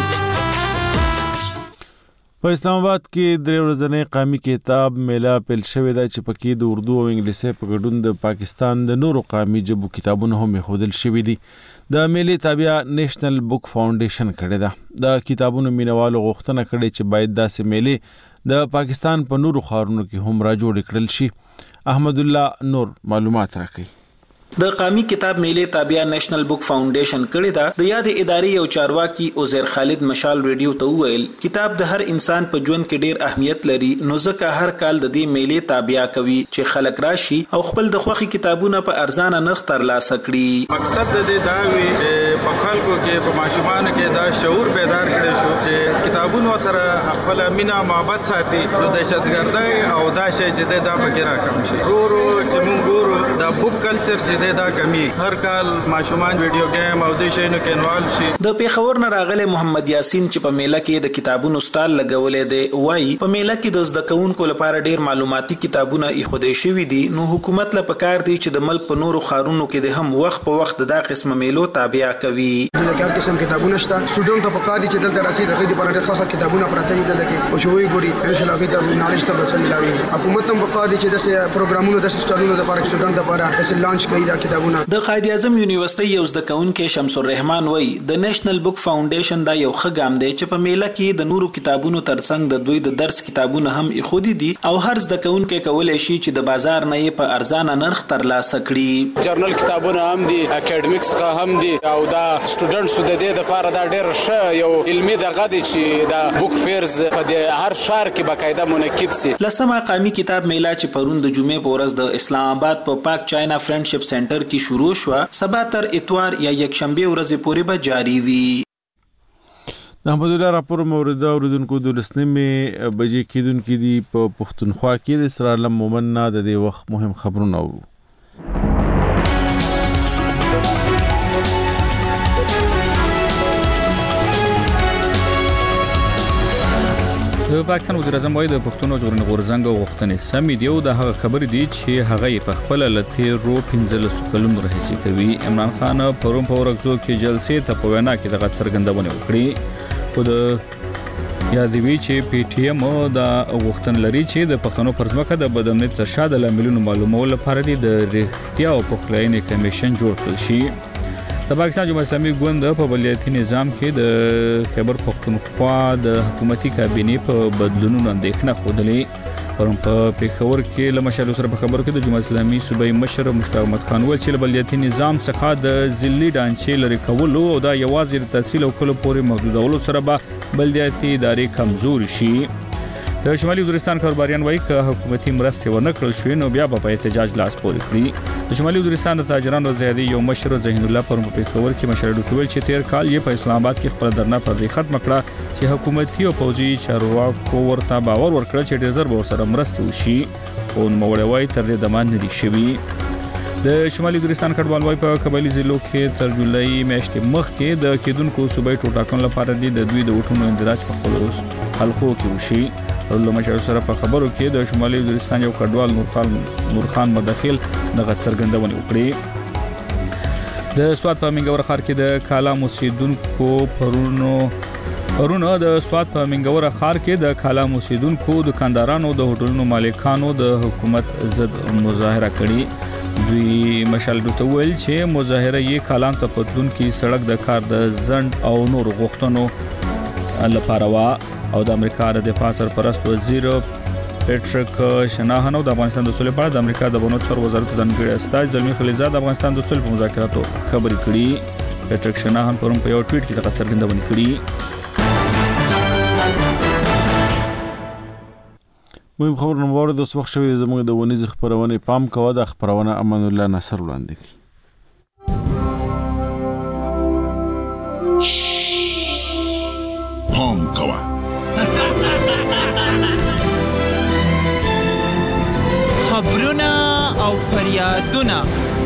په اسلام آباد کې درې ورځې قومي کتاب میله پیل شوې ده چې پکې د اردو او انګلیسي په ګډون د پاکستان د نورو قومي ژبو کتابونه هم خودل شوي دي. د میلې تابع نېشنل بک فاونډیشن کړی ده. د کتابونو مینوالو غوښتنه کړې چې باید داسې میلې د پاکستان په نورو ښارونو کې هم را جوړ کړل شي. احمد الله نور معلومات راکړي. د قومي کتاب میلې تابع نېشنل بک فاونډیشن کړی دا د یاد ادارې یو چارواکي عزیر خالد مشال ریډیو ته ویل کتاب د هر انسان په ژوند کې ډیر اهمیت لري نو ځکه هر کال د دې میلې تابع کوي چې خلک راشي او خپل د خوخي کتابونه په ارزانه نرخ ترلاسه کړي. مقصد د دې دا وی چې په خلکو کې په ماشومان کې دا شعور بیدار کړي شو چې کتابونو سره خپل مینا محبت ساتي د دهشتګردۍ او دا شی چې دا پکې راکم شي. ورو چې مونږ ګورو دا بک کلچر چې دا کمی هر کال ماشومان ویډیو گیم او د شینو کې انوال شي. د پیښور نه راغله محمد یاسین چې په میله کې د کتابونو سټال لګولې دی وای په میله کې د زده کوونکو لپاره ډیر معلوماتي کتابونه ایښودل شوي دي نو حکومت له پکار دی چې د ملک په نورو ښارونو کې د هم وخت په وخت د دا قسمه میلو تابع کوي. د هر قسم کتابونه شته سټوډنټ ته پکار دي چې دلته راشي د غوډي پر ډېر کتابونه پراته دي دلته کې او شوی ګوري ان شاء الله غوډي نالج ته وسل ملاوي حکومت هم پکار دي چې د پروګرامونو د سټارونو د پاره سټوډنټ لپاره د لانچ کوي دا کتابونه. د قائد اعظم یونیورسيټي یو زده کوونکي شمس الرحمن وای د نېشنل بوک فاونډیشن دا یو ښه ګام دی چې په میله کې د نورو کتابونو ترڅنګ د دوی د درس کتابونه هم ایښودي دي او هر زده کوونکي کولای شي چې د بازار نه یې په ارزانه نرخ ترلاسه کړي. جرنل کتابونه هم دي اکیډمیکس کا هم دي او دا سټوډنټس د دې لپاره دا ډېر ښه یو علمي دغه دي چې دا بوک فیرز په هر شهر کې باقاعده منعقد سي. لسمه قومي کتاب میله چې پرون د جمعې په ورځ د اسلام آباد په پاک چاینا فرندشپ سنټر کې شروع شو سبا تر اتوار یا یکشنبه ورځې پورې به جاری وي. د احمد الله راپور مورد اوریدونکو د لسنمې بجې کېدونکې دي په پښتونخوا کې د اسرار علم مومن نه د دې وخت مهم خبرونه اورو. د پاکستان وزیر اعظم وايي د پښتون ژغورنې غورځنګ غوښتنې سمې دي او د هغه خبرې دي چې هغه یې په خپل لته رو پنځلس کلونو راهیسې کوي. عمران خان پرون په ورغزو کې جلسې ته په وینا کې دغه څرګندونه وکړي خو د یادوي چې پی ټی ایم د غوښتن لري چې د پښتنو پرځمکه د بدامنیت تر شا د لاملونو معلومولو لپاره د ریښتیا او پخلاینې کمیشن جوړ کړل شي. د پاکستان جمهوریت اسلامي ګوند په بلدیاتي نظام کې د خیبر پختونخوا د حکومتي کابینې په بدلونونو اندېښنه خوده پرون په پیښور کې له مشالو سره په خبرو کې د جمهوریت اسلامي صوبایي مشر مشتاق احمد خان ویل چې بلدیاتي نظام څخه د ذلي ډانچې لري کولو او دا یوازې د تحصیل او کلو پورې محدودولو سره به بلدیاتي ادارې کمزوري شي. د شمالي وزیرستان کاروباریان وایي چې حکومتي مرستې ونه کړل شوې نو بیا به په احتجاج لاس پورې کړي. د شمالي وزیرستان د تاجرانو اتحادیې یو مشر ذهین الله پرون په پیښور کې مشر ډوکویل چې تیر کال یې په اسلام آباد کې خپل درنه پر دې ختم کړه چې حکومتي او پوځي چارواکو ورته باور ورکړ چې ډیر زر به ورسره مرستې وشي خو نوموړی وایي تر دې دمان نه دي شوي. د شمالي وزیرستان کډوال وایي په قبایلي ضلعو کې تر جولای میاشتې مخکې د کېدونکو صوبایي ټولټاکنو لپاره د دوی د وټونو اندراج په خپلو حلقو کې وشي. له مشر سره په خبرو کې د شمالي وزیرستان یو کډوال نورخان نورخان مداخل دغه څرګندونه وکړي. د سواد په منګور ښار کې د کالام اوسیدونکو پرونو پرونه د سواد په منګور ښار کې د کالام اوسیدونکو دکاندارانو د هوټلونو مالکانو د حکومت ضد مظاهره کړې. دوی مشال ډوته ویل چې مظاهره یې کالام ته پتلون کې سړک د کار د زند او نور غوښتنو لپاره وا او د امریکا د دفاع سرپرست وزیر پیټریک شناهن او د افغانستان د سولې په اړه د امریکا د بنو چارو وزارت ځانګړي استاذ زلمی خلیزاد د افغانستان د سولې په مذاکراتو خبرې کړې. پیټریک شناهن پرون په یو ټویټ کې دغه څرګندونه کړې. مهم خبرونه مورد اوس وخت شوی زموږ د ونیز خبرونه پام کوه د خبرونه امان الله نصر وړاندې کړي. پام کوه خبرونه او فریادونه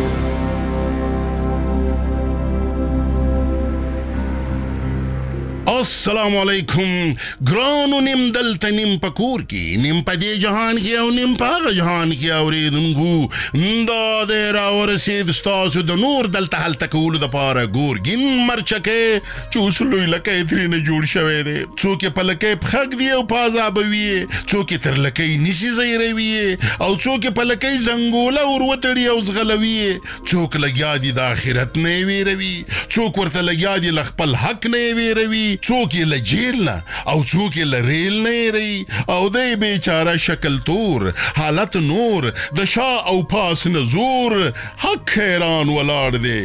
السلام علیکم ګرانو نیم دلته نیم پکور کې نیم په دې جهان کې او نیم په هغه جهان کې اورېدونکو دا د راورسېد ستاسو د نور دلته هلته کولو دپاره ګورګین مرچکې چې اوس لوی لکۍ ترېنه جوړ شوی دی. څوک یې په لکۍ پښک دی او په عذابوي یې، څوک یې تر لکۍ نیسي ځایروي یې، او څوک یې په لکۍ زنګوله ور وتړي او ځغلوي یې. څوک لګیا دي د آخرت نه یې ویروي، څوک ورته لګیا دي له خپل حق نه یې ویروي، څوک یې له جیل نه او څوک یې له ریل نه یېروي، او دی بیچاره شکل تور حالت نور د شا او پاس نه زور حق حیران ولاړ دی.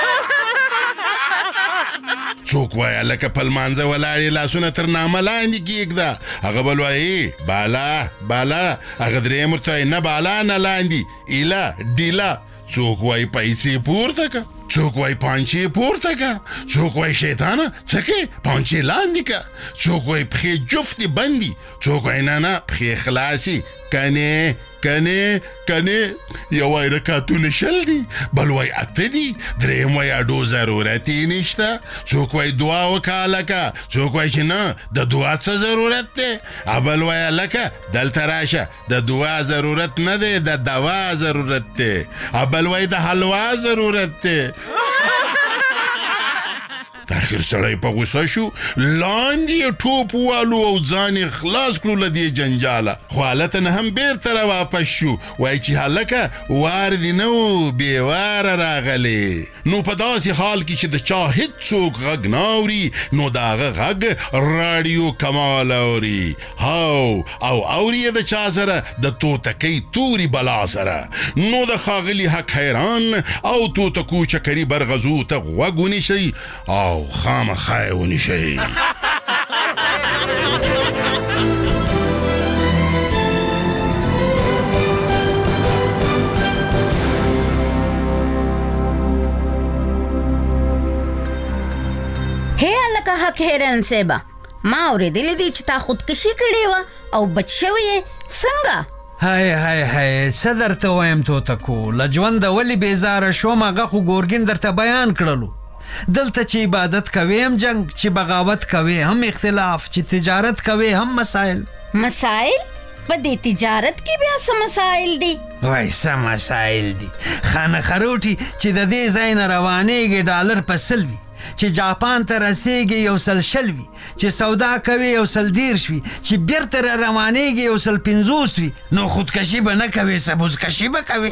څوک وایه لکه په لمانځه ولاړې لاسونه تر نامه لاندې کېږده، هغه بل وایي بالا بالا، هغه درېیم ورته وایي نه بالا نه لاندې ایله ډیله. څوک وایي پیسې پورته که، څوک وایي پانچې پورته که، څوک وایي شیطانه څه کې پانچې لاندې که، څوک وایي پښې جفتې بندي، څوک وایي نه نه پښې خلاصي کنې کنې کنې. یو وایي رکعتونه شل دي، بل وایي اته دي، درېیم وایي اډو ضرورت یې نشته، څوک وایي دعا وکړه هلکه، څوک وایي چې نه د دعا څه ضرورت دی، بل وایي هلکه دلته راشه د دعا ضرورت نه دی د دوا ضرورت دی، بل وایي د حلوا ضرورت دی. اخر سړی په غوسه شو، لاندې ټوپ والو او ځان یې خلاص کړو له دې جنجاله. خو هلته نه هم بیرته را واپس شو، وایي چې هلکه وار دې نه و، بېواره راغلی. نو په داسې حال کې چې د چا هېڅوک غږ نه اوري، نو د هغه غږ راډیو کمال اوري. هاو او اوري د چا سره؟ د توتکۍ توري بلا سره. نو د ښاغلي حق حیران او توتکو چکري برغزو ته غوږ ونیسئ او خامخا یې ونیسئ. هی هلکه حق حیران صاحبه، ما اورېدلې دي چې تا خودکشي کړې وه او بچ شوی یې. څنګه؟ های های های څه درته وایم توتکو، له ژونده ولې بیزاره شوم هغه خو ګورګین درته بیان کړلو. دلته چې عبادت کوې هم جنگ، چې بغاوت کوې هم اختلاف، چې تجارت کوې هم مسائل. مسائل؟ په دې تجارت کې بیا څه مسائل دي؟ وای څه مسائل دي. خانه خروټي چې د دې ځای نه روانېږي ډالر په سل وي، چې جاپان ته رسیږي یو سل شل وي، چې سودا کوي یو سل دیرش وي، چې بیرته را روانېږي یو سل پنځوس وي. نو خودکشي به نه کوې، سبوزکشي به کوې.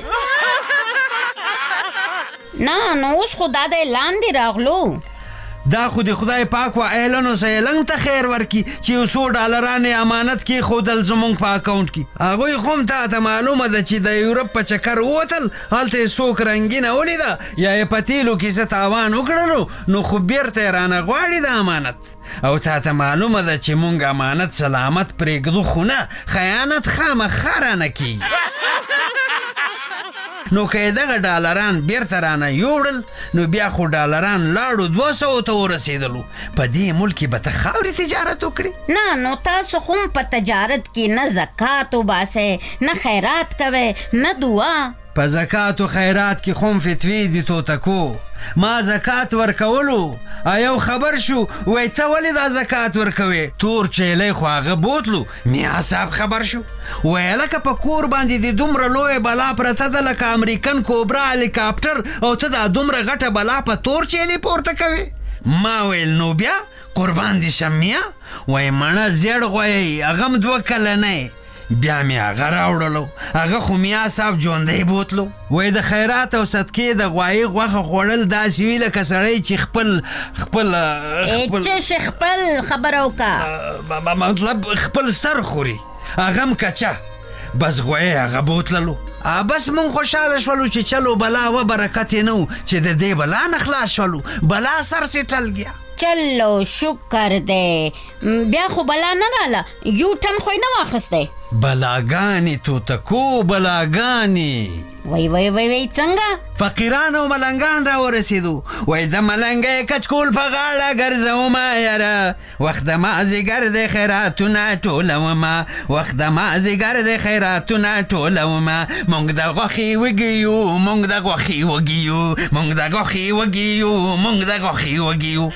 نه نو اوس خو دا دی لاندې راغلو. دا خو د خدای پاک و ایلنو سیلنګ ته خیر ورکي چې یو څو ډالران امانت کې ښودل زمونږ په اکاونټ کې. هغوی خو هم تا ته معلومه ده چې د یورپ په چکر ووتل، هلته یې څوک رنګینه ولیده یا یې په تیلو کې څه تاوان وکړلو، نو خو بیرته یې رانه غواړي د امانت. او تا ته معلومه ده چې مونږ امانت سلامت پرېږدو، خو نه خیانت خامخا رانه کېږي. نو که یې دغه ډالران بیرته رانه یوړل، نو بیا خو ډالران لاړو دوه سوو ته ورسېدلو. په دې ملک کې به ته خاورې تجارت وکړې؟ نه نو تاسو خو په تجارت کې نه زکات وباسئ، نه خیرات کوئ، نه دعا. په زکات و خیرات کې خو فتوی دي توتکو. ما زکات ورکولو، یو خبر شو وای ته ولې دا زکات ورکوې؟ تور چیلی خو هغه بوتلو. میا صاحب خبر شو، وای لکه په کور باندې د دومره لویه بلا پرته ده لکه امریکن کوبرا هلیکاپټر، او ته دا دومره غټه بلا په تور چیلی پورته کوې؟ ما ویل نو بیا قربان دې شم میا. وای مڼه زیړ غوی، هغه م دوه کلنی. بیا مې هغه راوړلو، هغه خو میا صاحب ژوندی بوتلو. وای د خیرات او صدقې د غوایي غوښه خوړل داسې وي لکه سړی چې خپل خپل چې خپل خبره وکړه، مطلب خپل سر خوري، هغه م کچه. بس غوایي هغه بوتللو. بس مونږ خوشحاله شولو چې چلو بلا و برکت یې نه و چې د دې بلا نه خلاص شولو. بلا سر سیټل گیا. چلو شکر دی. بیا خو بلا نه راله، یو ټن خو یې نه واخیستی؟ بلاګانې توتکو، بلاګانې. وای وای وای وای څنګه؟ فقیران او ملنګان را ورسېدو. وای د ملنګۍ کچکول په غاړه ګرځومه یاره، وخت د مازدیګر د خیراتونه ټولومه، وخت د مازدیګر د خیراتونه ټولومه. مونږ د غوښې وږي یو، مونږ د غوښې وږي یو، مونږ د غوښې وږي یو، مونږ د غوښې وږي یو.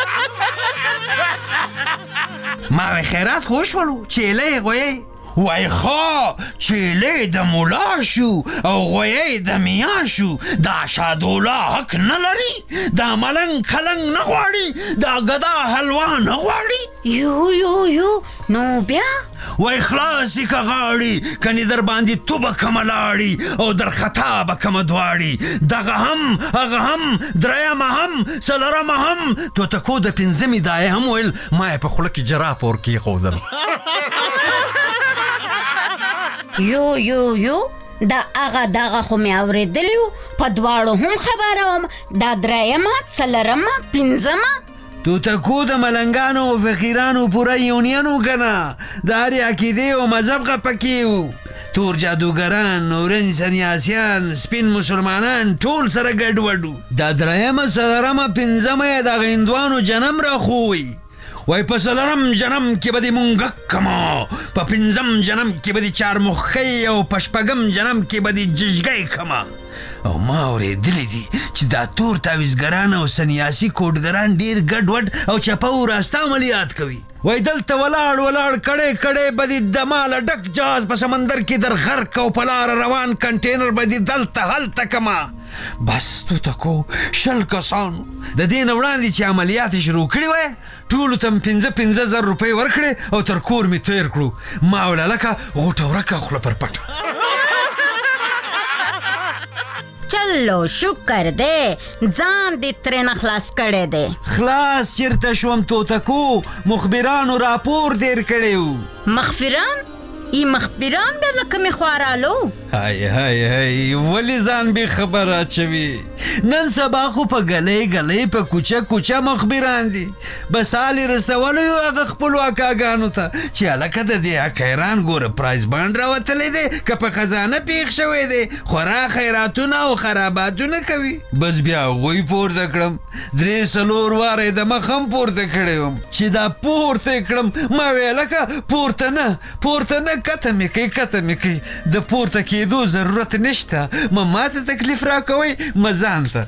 ما وی خیرات خو شولو، چیلی غویی. وای خوا چیلی د مولا شو او غویی د میا شو. دا شادولا حق نه لري، دا ملنګ کلنګ نه غواړي، دا ګدا حلوا نه غواړي. یو یو یو نو بیا؟ وای خلاصی که غاړي، کنی در باندې تو به کمه لاړي او در خطا به کمه دواړي. دغه هم هغه هم درېیمه هم څلورمه هم. توتکو د پنځمې دایې هم ویل، ما یې په خوله کې جراب ور کېښودل. یو یو یو دا هغه دغه خو مې اورېدلي وو، په دواړو هم خبره وم. دا درېیمه، څلورمه، پنځمه. توتکو د ملنګانو او فقیرانو پوره یونین و کنه، د هرې عقیدې او مذهب پکې وو. تور جادوګران، اورنج سنیاسیان، سپین مسلمانان ټول سره ګډوډ وو. دا درېیمه، څلورمه، پنځمه یې د هندوانو جنم راښوی. وای په څلورم جنم کې به دې مونږک کما، په پنځم جنم کې به دې چارمخۍ او په شپږم جنم کې به دې جشګۍ کما. او ما اورېدلی دي چې دا تور تعویزګران او سنیاسي کوډګران ډېر ګډوډ او چپه او راسته عملیات کوي. وای دلته ولاړ ولاړ کړې کړې به دې دماله ډک جهاز په سمندر کې در غرق او په لاره روان کنټینر به دې دلته هلته کما. بس تو تکو شل کسانو د دې نه وړاندې چې عملیات شروع کړي وای ټولو ته م پنځه پنځه زر روپۍ ورکړې او تر کور مې تیر کړو. ما وله لکه غوټه ورکه خوله پر پټه. چلو شکر دی ځان دې ترېنه خلاص کړی دی. خلاص چېرته شوم توتکو مخبرانو راپور دیر کړی و. مخبران؟ ای مخبران بیا له کومې خوا رالو؟ های های های ولې ځان بې خبره اچوي؟ نن سبا خو په ګلۍ ګلۍ په کوچه کوچه مخبران دي. بس حال یې رسولی و هغه خپلو اکاګانو ته چې هلکه د دې اکیران ګوره پرایز بانډ راوتلی دی که په خزانه پیښ شوی دی خورا خیراتونه او خراباتونه کوي. بس بیا هغوی پورته کړم درې څلور واره یې د مخ هم پورته کړی وم چې دا پورته یې کړم ما ویې لکه پورته نه پورته نه کته مې کوي کته مې کوي د پورته کېدو ضرورت نشته. ما ماته تکلیف راکوئ ما ځان ته.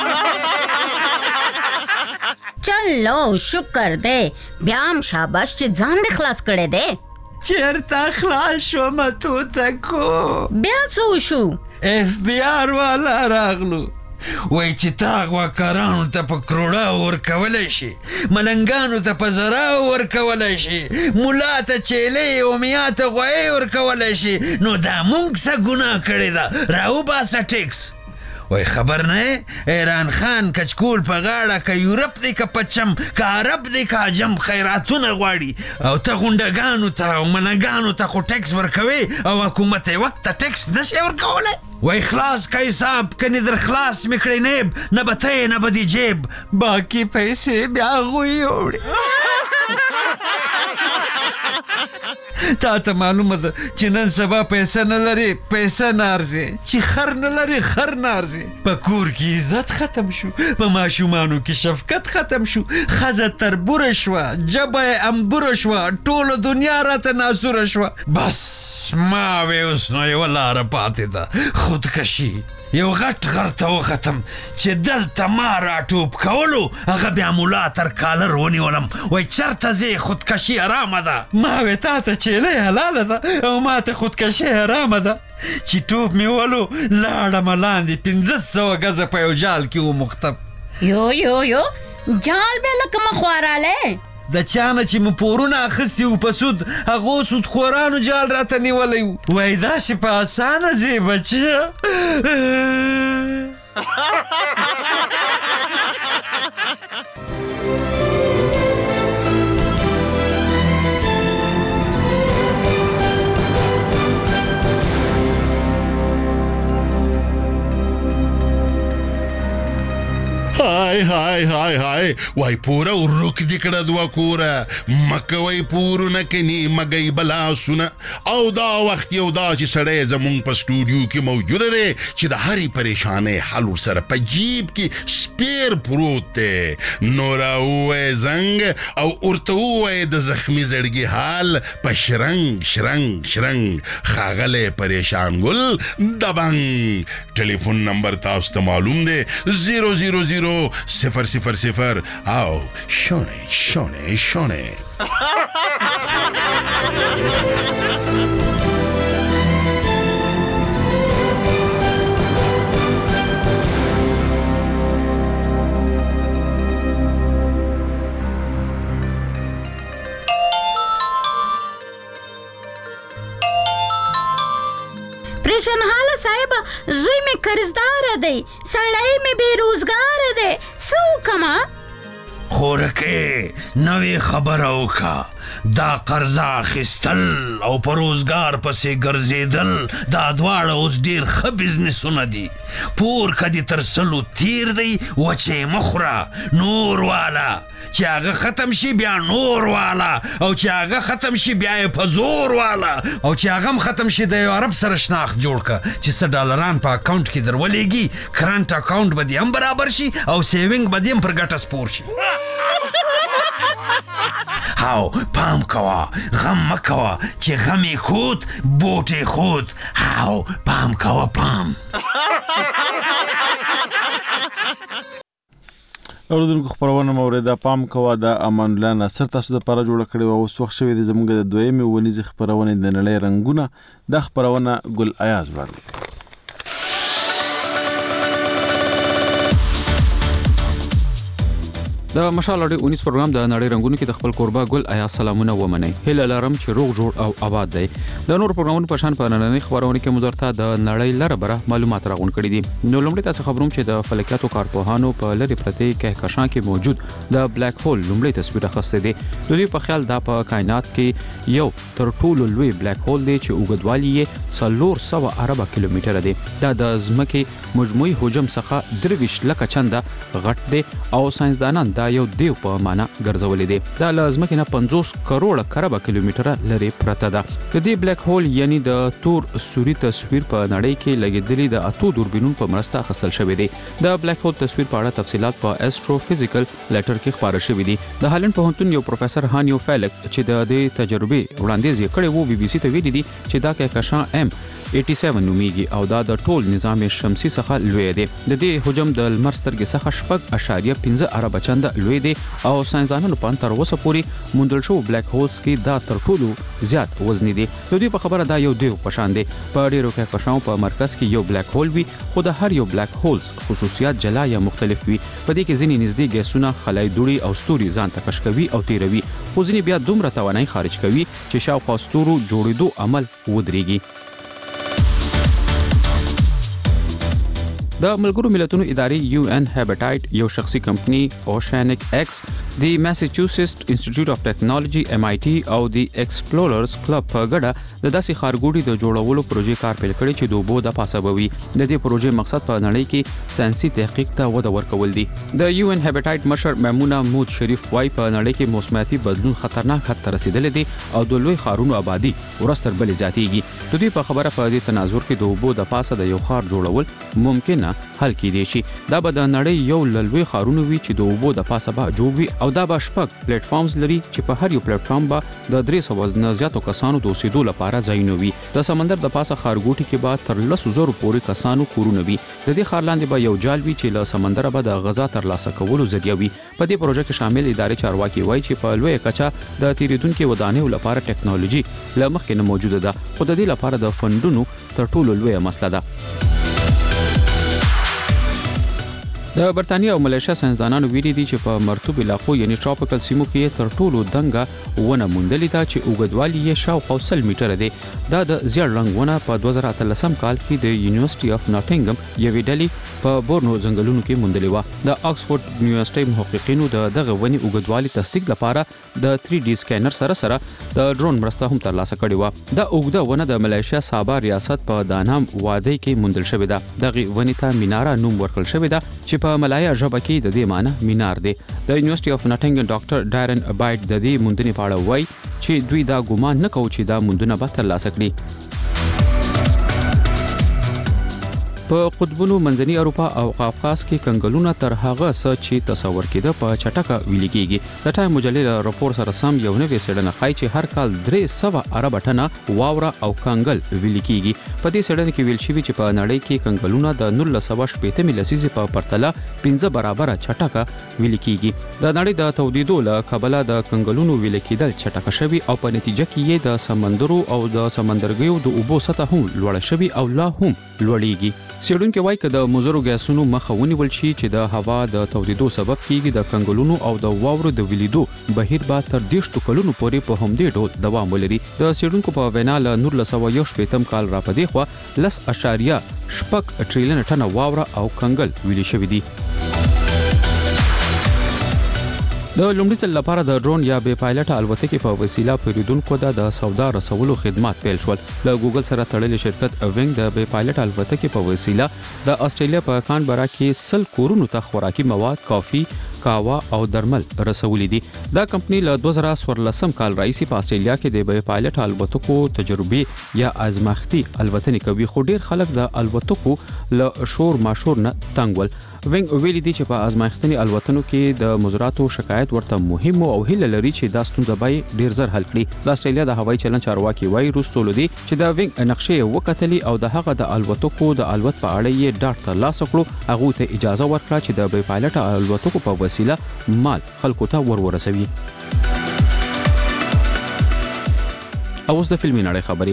چلو شکر دی بیا هم شاباش چې ځان دې خلاص کړی دی. چېرته خلاص شوم توتکو؟ بیا څه وشو؟ اف بی آر والا راغلو وای چې تا غواکارانو ته په کروړه ورکولی شي ملنګانو ته په زره ورکولی شي ملا ته چیلې او میا ته غویې ورکولی شي نو دا مونږ څه ګناه کړې ده راوباسه ټیکس. وای خبر نه ایران خان کچکول په غاړه که یورپ دی که پچم که عرب دی که عجم خیراتونه غواړي او ته غونډګانو ته او منګانو ته خو ټیکس ورکوي او حکومت یې وخت ته ټیکس نشي ورکولی. وای خلاص که حساب کنې در خلاص مې کړی نیب نه به ته نه به دې جیب باقي پیسې بیا هغوی یوړي. تا ته معلومه ده چې نن سبا پیسه نه لري پیسه نه ارزي چې خر نه لري خر نه ارزي. په کور کې عزت ختم شو په ماشومانو کې شفقت ختم شو ښځه تربوره شوه جبه یې امبوره شوه ټوله دنیا راته ناسوره شوه. بس ما وې اوس نو یوه لاره پاتې ده خودکشي. یو غټ غر ته وختم چې دلته ما راټوپ کولو هغه بیا ملا تر کالر ونیولم وای چرته ځې خودکشي حرامه ده. ما وې تا ته چیلۍ حلاله ده او ما ته خودکشي حرامه ده. چې ټوپ مې ولو لاړمه لاندې پنځه سوه ګزه په یو جال کې ومختم. یو یو یو جال بیا له کومه خوا رالی؟ د چا نه چې مو پورونه اخیستي وو په سود هغو سودخورانو جال راته نیولی وو. وای داسې په اسانه ځې بچیه. های های های های وای پورا ورک دې کړه دوه کوره مکوئ پورونه کني مګئ بلاسونه او دا وخت یو دا چې سړی زمونږ په سټوډیو کې موجوده دی چې د هرې پریشانۍ حل ورسره په جیب کې سپیر پروت دی. نو راووایه زنګ او ورته ووایه د زخمي زړګي حال په شرنګ شرنګ شرنګ ښاغلی پریشان ګل دبنګ. ټلیفون نمبر تاسو ته معلوم دی زیرو زیرو زیرو صفر صفر صفر او شونه شونه شونه. پریشان حاله صاحب زوی مې قرضدار دی سړی مې بې روزګاره دی څه وکړمه؟ خورکې نوې خبره وکړه دا قرضه اخیستل او په روزګار پسې ګرځېدل دا دواړه اوس ډېر ښه بزنسونه دي. پور که دې تر سلو تیر دی وچې مه خوره نور والا چې هغه ختم شي بیا نور والا او چې هغه ختم شي بیا یې په زور والا او چې هغه هم ختم شي د یو عرب سره شناخت جوړ که چې څه ډالران په اکاونټ کې در ولېږي کرنټ اکاونټ به دې هم برابر شي او سیوینګ به دې هم پر ګټه سپور شي. هاو پام کوا غم مکوا چې غمی خود بوټي خود هاو پام کوا پام. اوردونکو خبرونه مورده پام کوا د امان الله ناصر تاسو د پاره جوړ کړی او اوس وخت شوی د زموږ د دویمه ونیز خبرونه د نړۍ رنگونه د خبرونه ګل ایاز وړاندې. د مشال اړې اونیس پروګرام د نړۍ رنگونو کې د خپل قربا ګل آیا سلامونه ومني هله لارم چې روغ جوړ او آباد دی. د نور پروګرامونو په شان په نړۍ خبرونه کې مزرته د نړۍ لره بره معلومات راغون کړي دي. نو لومړی تاسو خبروم چې د فلکیاتو کارپوهانو په لری پرته کهکشان کې موجود د بلیک هول لومړی تصویر اخیسته دي. د دې په خیال دا په کائنات کې یو تر ټولو لوی بلیک هول دی چې اوږدوالی یې څلور سوه اربع کیلومتره دی. دا د ځمکې مجموعي حجم څخه درویش لکه چنده غټ دی او ساينسدانان دا یو دیو په معنا ګرځولې دي. دا لازمه کې نه پنځوس کروڑ کروڑه کیلومتره لري پرته ده. د دې بلیک هول یعنی د تور سوري تصویر په نړۍ کې لګیدلې د اتو دوربینونو په مرسته اخیستل شوی دی. د بلیک هول تصویر په اړه تفصيلات په استروفیزیکل لیټر کې خبره شوې دي. د هالند پوهنتون یو پروفیسور هانیو فیلک چې د دې تجربه وړاندیز یې کړی وو بي بي سي ته ویلي دي چې دا کهکشان ام اسی سبعه نومیږي او دا د ټول نظام شمسي څخه لوی دی. د دې حجم د لمر سترګې څخه شپږ اشاریه پنځه اربه چنده لوی دی او ساينسدانانو په تر اوسه پورې موندل شو بلیک هولز کې دا تر ټولو زیات وزن دي. د دې په خبره دا یو دیو پشان دی. په ډیرو کهکشانونو په مرکز کې یو بلیک هول وي خو د هر یو بلیک هولز خصوصیات جلا یا مختلف وي. په دې کې ځینې نږدې ګیسونه خلای دوړي او ستوري ځان ته کشکوي او تیروي خو ځینې بیا دومره توانایي خارج کوي چې شاوخوا ستورو جوړېدو عمل ودرېږي. د ملګرو ملتونو ادارې یو ان هابټایټ یو شخصي کمپنی اوشانیک ایکس د ماساچوسټس انسټیټیوټ اف ټیکنالوژي ایم آی ټي او د ایکسپلوررز کلب په ګډه د داسې خارګوډي د جوړولو پروژې کار پیل کړی چې د اوبو د پاسبوي. د دې پروژې مقصد په نړۍ کې ساينسي تحقیق ته وده ورکول دي. د یو ان هابټایټ مشر میمونه مود شریف وايي په نړۍ کې موسمیاتي بدلون خطرناک حد ته رسیدلی دی او د لوی خارونو آبادی ورستر بلې زیاتېږي. د دې په خبره په دې تناظر کې د اوبو د پاسه د یو خار جوړول ممکن حل کېدی شي. دا به د نړۍ یو لوی خارونه وي چې د اوبو د پاسه به جوړ وي او دا به شپږ پلیټ فارمز لري چې په هر یو پلیټ فارم به د درې سوه نه زیاتو کسانو د اوسېدو لپاره ځایونه وي. د سمندر د پاسه خارګوټي کې به تر لسو زرو پورې کسانو کورونه وي. د دې خار لاندې به یو جال وي چې له سمندر به د غذا ترلاسه کولو ذریعہ وي. په دې پروژه کې شامل ادارې چارواکي وایي چې په لوی کچا د تیریدونکو ودانیو لپاره ټیکنالوژي له مخکې نه موجوده ده خو د دې لپاره د فندونو تر ټولو لویه مسله ده. د برتانیا او ملیشیا ساينسدانانو ویلي دي چې په مرطوب علاقو یعنی ټراپیکل سیمو کې تر ټولو دنګه ونه موندلې ده چې اوږدوالی یې شاوخوا سل میټره دی. دا د زیړ رنګ ونه په دوه زره اتلسم کال کې د یونیورسيټي اف ناټینګم یوې ډلې په بورنو ځنګلونو کې موندلې و. د آکسفورد یونیورسيټي محققینو د دغه ونې اوږدوالی تصدیق لپاره د تھری ډي سکینر سره سره د ډرون مرسته هم ترلاسه کړې و. دا اوږده ونه د ملیشیا سابا ریاست په دانام وادي کې موندل شوې ده. دغه ونې ته مینارا نوم ورکړل شوی ده چې په ملایا ژبه کې د دې معنی مینار دی. د یونیورسيټي اف ناټینګم ډاکټر ډایرن بایټ د دې موندنې په اړه وایي چې دوی دا ګومان نه کوي چې دا موندنه به ترلاسه کړي. په قطبونو منځنی اروپا او قافقاز کې کنګلونه تر هغه څه چې تصور کېده په چټکه ویل کېږي. د ټایم مجلې راپور سره سم یو نوې څېړنه ښایي چې هر کال درې سوه اربه ټنه واوره او کنګل ویل کېږي. په دې څېړنه کې ویل شوي چې په نړۍ کې کنګلونه د نولس سوه شپېتمې لسیزې په پرتله پنځه برابره چټکه ویل کېږي. د نړۍ د تودېدو له کبله د کنګلونو ویل کېدل چټکه شوي او په نتیجه کې یې د سمندرو او د سمندرګیو د اوبو سطح هم لوړه شوي او لا هم لوړېږي. څېړونکي وایي که د مضرو ګیسونو مخه ونیول شي چې د هوا د تودېدو سبب کیږي د کنګلونو او د واورو د ویلیدو بهیر به تر دېرشو کلونو پورې په همدې ډول دوام ولري. د څېړونکو په وینا له نولس سوه یو شپېتم کال را په دې خوا لس اشاریه شپږ ټریلیونه ټنه واوره او کنګل ویلي شوي دي. د لومړي ځل لپاره د ډرون یا بې پایلټه الوتکې په وسیله پیرودونکو ته د سودا رسولو خدمات پیل شول. له ګوګل سره تړلې شرکت وینګ د بې پایلټه الوتکې په وسیله د استرالیا په کانبرا کې سل کورونو ته خوراکي مواد، کافي، کاوا او درمل رسولې دي. دا کمپنی له دوه زره څوارلسم کال راهیسې په استرالیا کې د بې پایلټ الوتکو تجربې یا ازمایښتي الوتنې کوي، خو ډیر خلک د الوتکو له شور ماشور نه تنګ ول. وینګ ویلي دي چې په ازمایښتنې الوتنو کې د مزراتو شکایت ورته مهم او هیله لري چې دا ستونزه به ډیر زر حل کړي. د استرالیا د هوایي چلن چارواکي وایي وروسته لدی چې د وینګ نقشې وکتلې او د هغه د الوتکو د الوت په اړه یې ډاټ ترلاسه کړو. هغه ته اجازه ورکړه چې د بې پایلټ الوتکو په وسیله مال خلکو ته ور ورسوي. اوس د فلمي نړۍ خبري.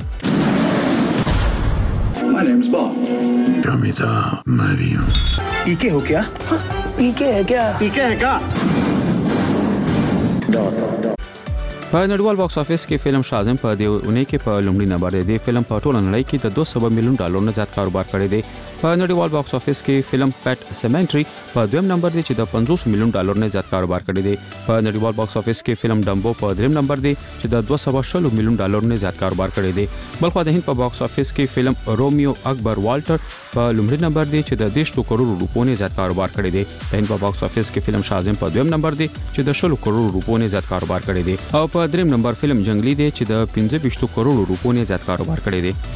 My name's Bob. Ramita Mariam. पीके हो क्या? पीके है क्या? पीके है क्या? په نړیوال باکس افیس کې فلم شازم په دې اونۍ کې په لومړي نمبر دی. د فلم په ټوله نړۍ کې د دوه سوه میلیون ډالر نه زیات کاروبار کړی دی. په نړیوال باکس افیس کې فلم پیټ سیمنټری په دویم نمبر دی چې د پنځوس میلیون ډالر نه زیات کاروبار کړی دی. په نړیوال باکس افیس کې فلم ډمبو په دریم نمبر دی چې د دوه سوه شل میلیون ډالر نه زیات کاروبار کړی دی. بلخو د هند په باکس افیس کې فلم رومیو اکبر والټر په لومړي نمبر دی چې د دیش کروڑ روپو نه زیات کاروبار کړی دی. د هند په باکس افیس کې فلم شازم په دویم نمبر دی چې د شل کروڑ روپو نه زیات کاروبار کړی دی. او په دریم نمبر فلم جنگلی دی چې د پنځه ویشت کروڑ روپو نه زیات کاروبار کړی دی.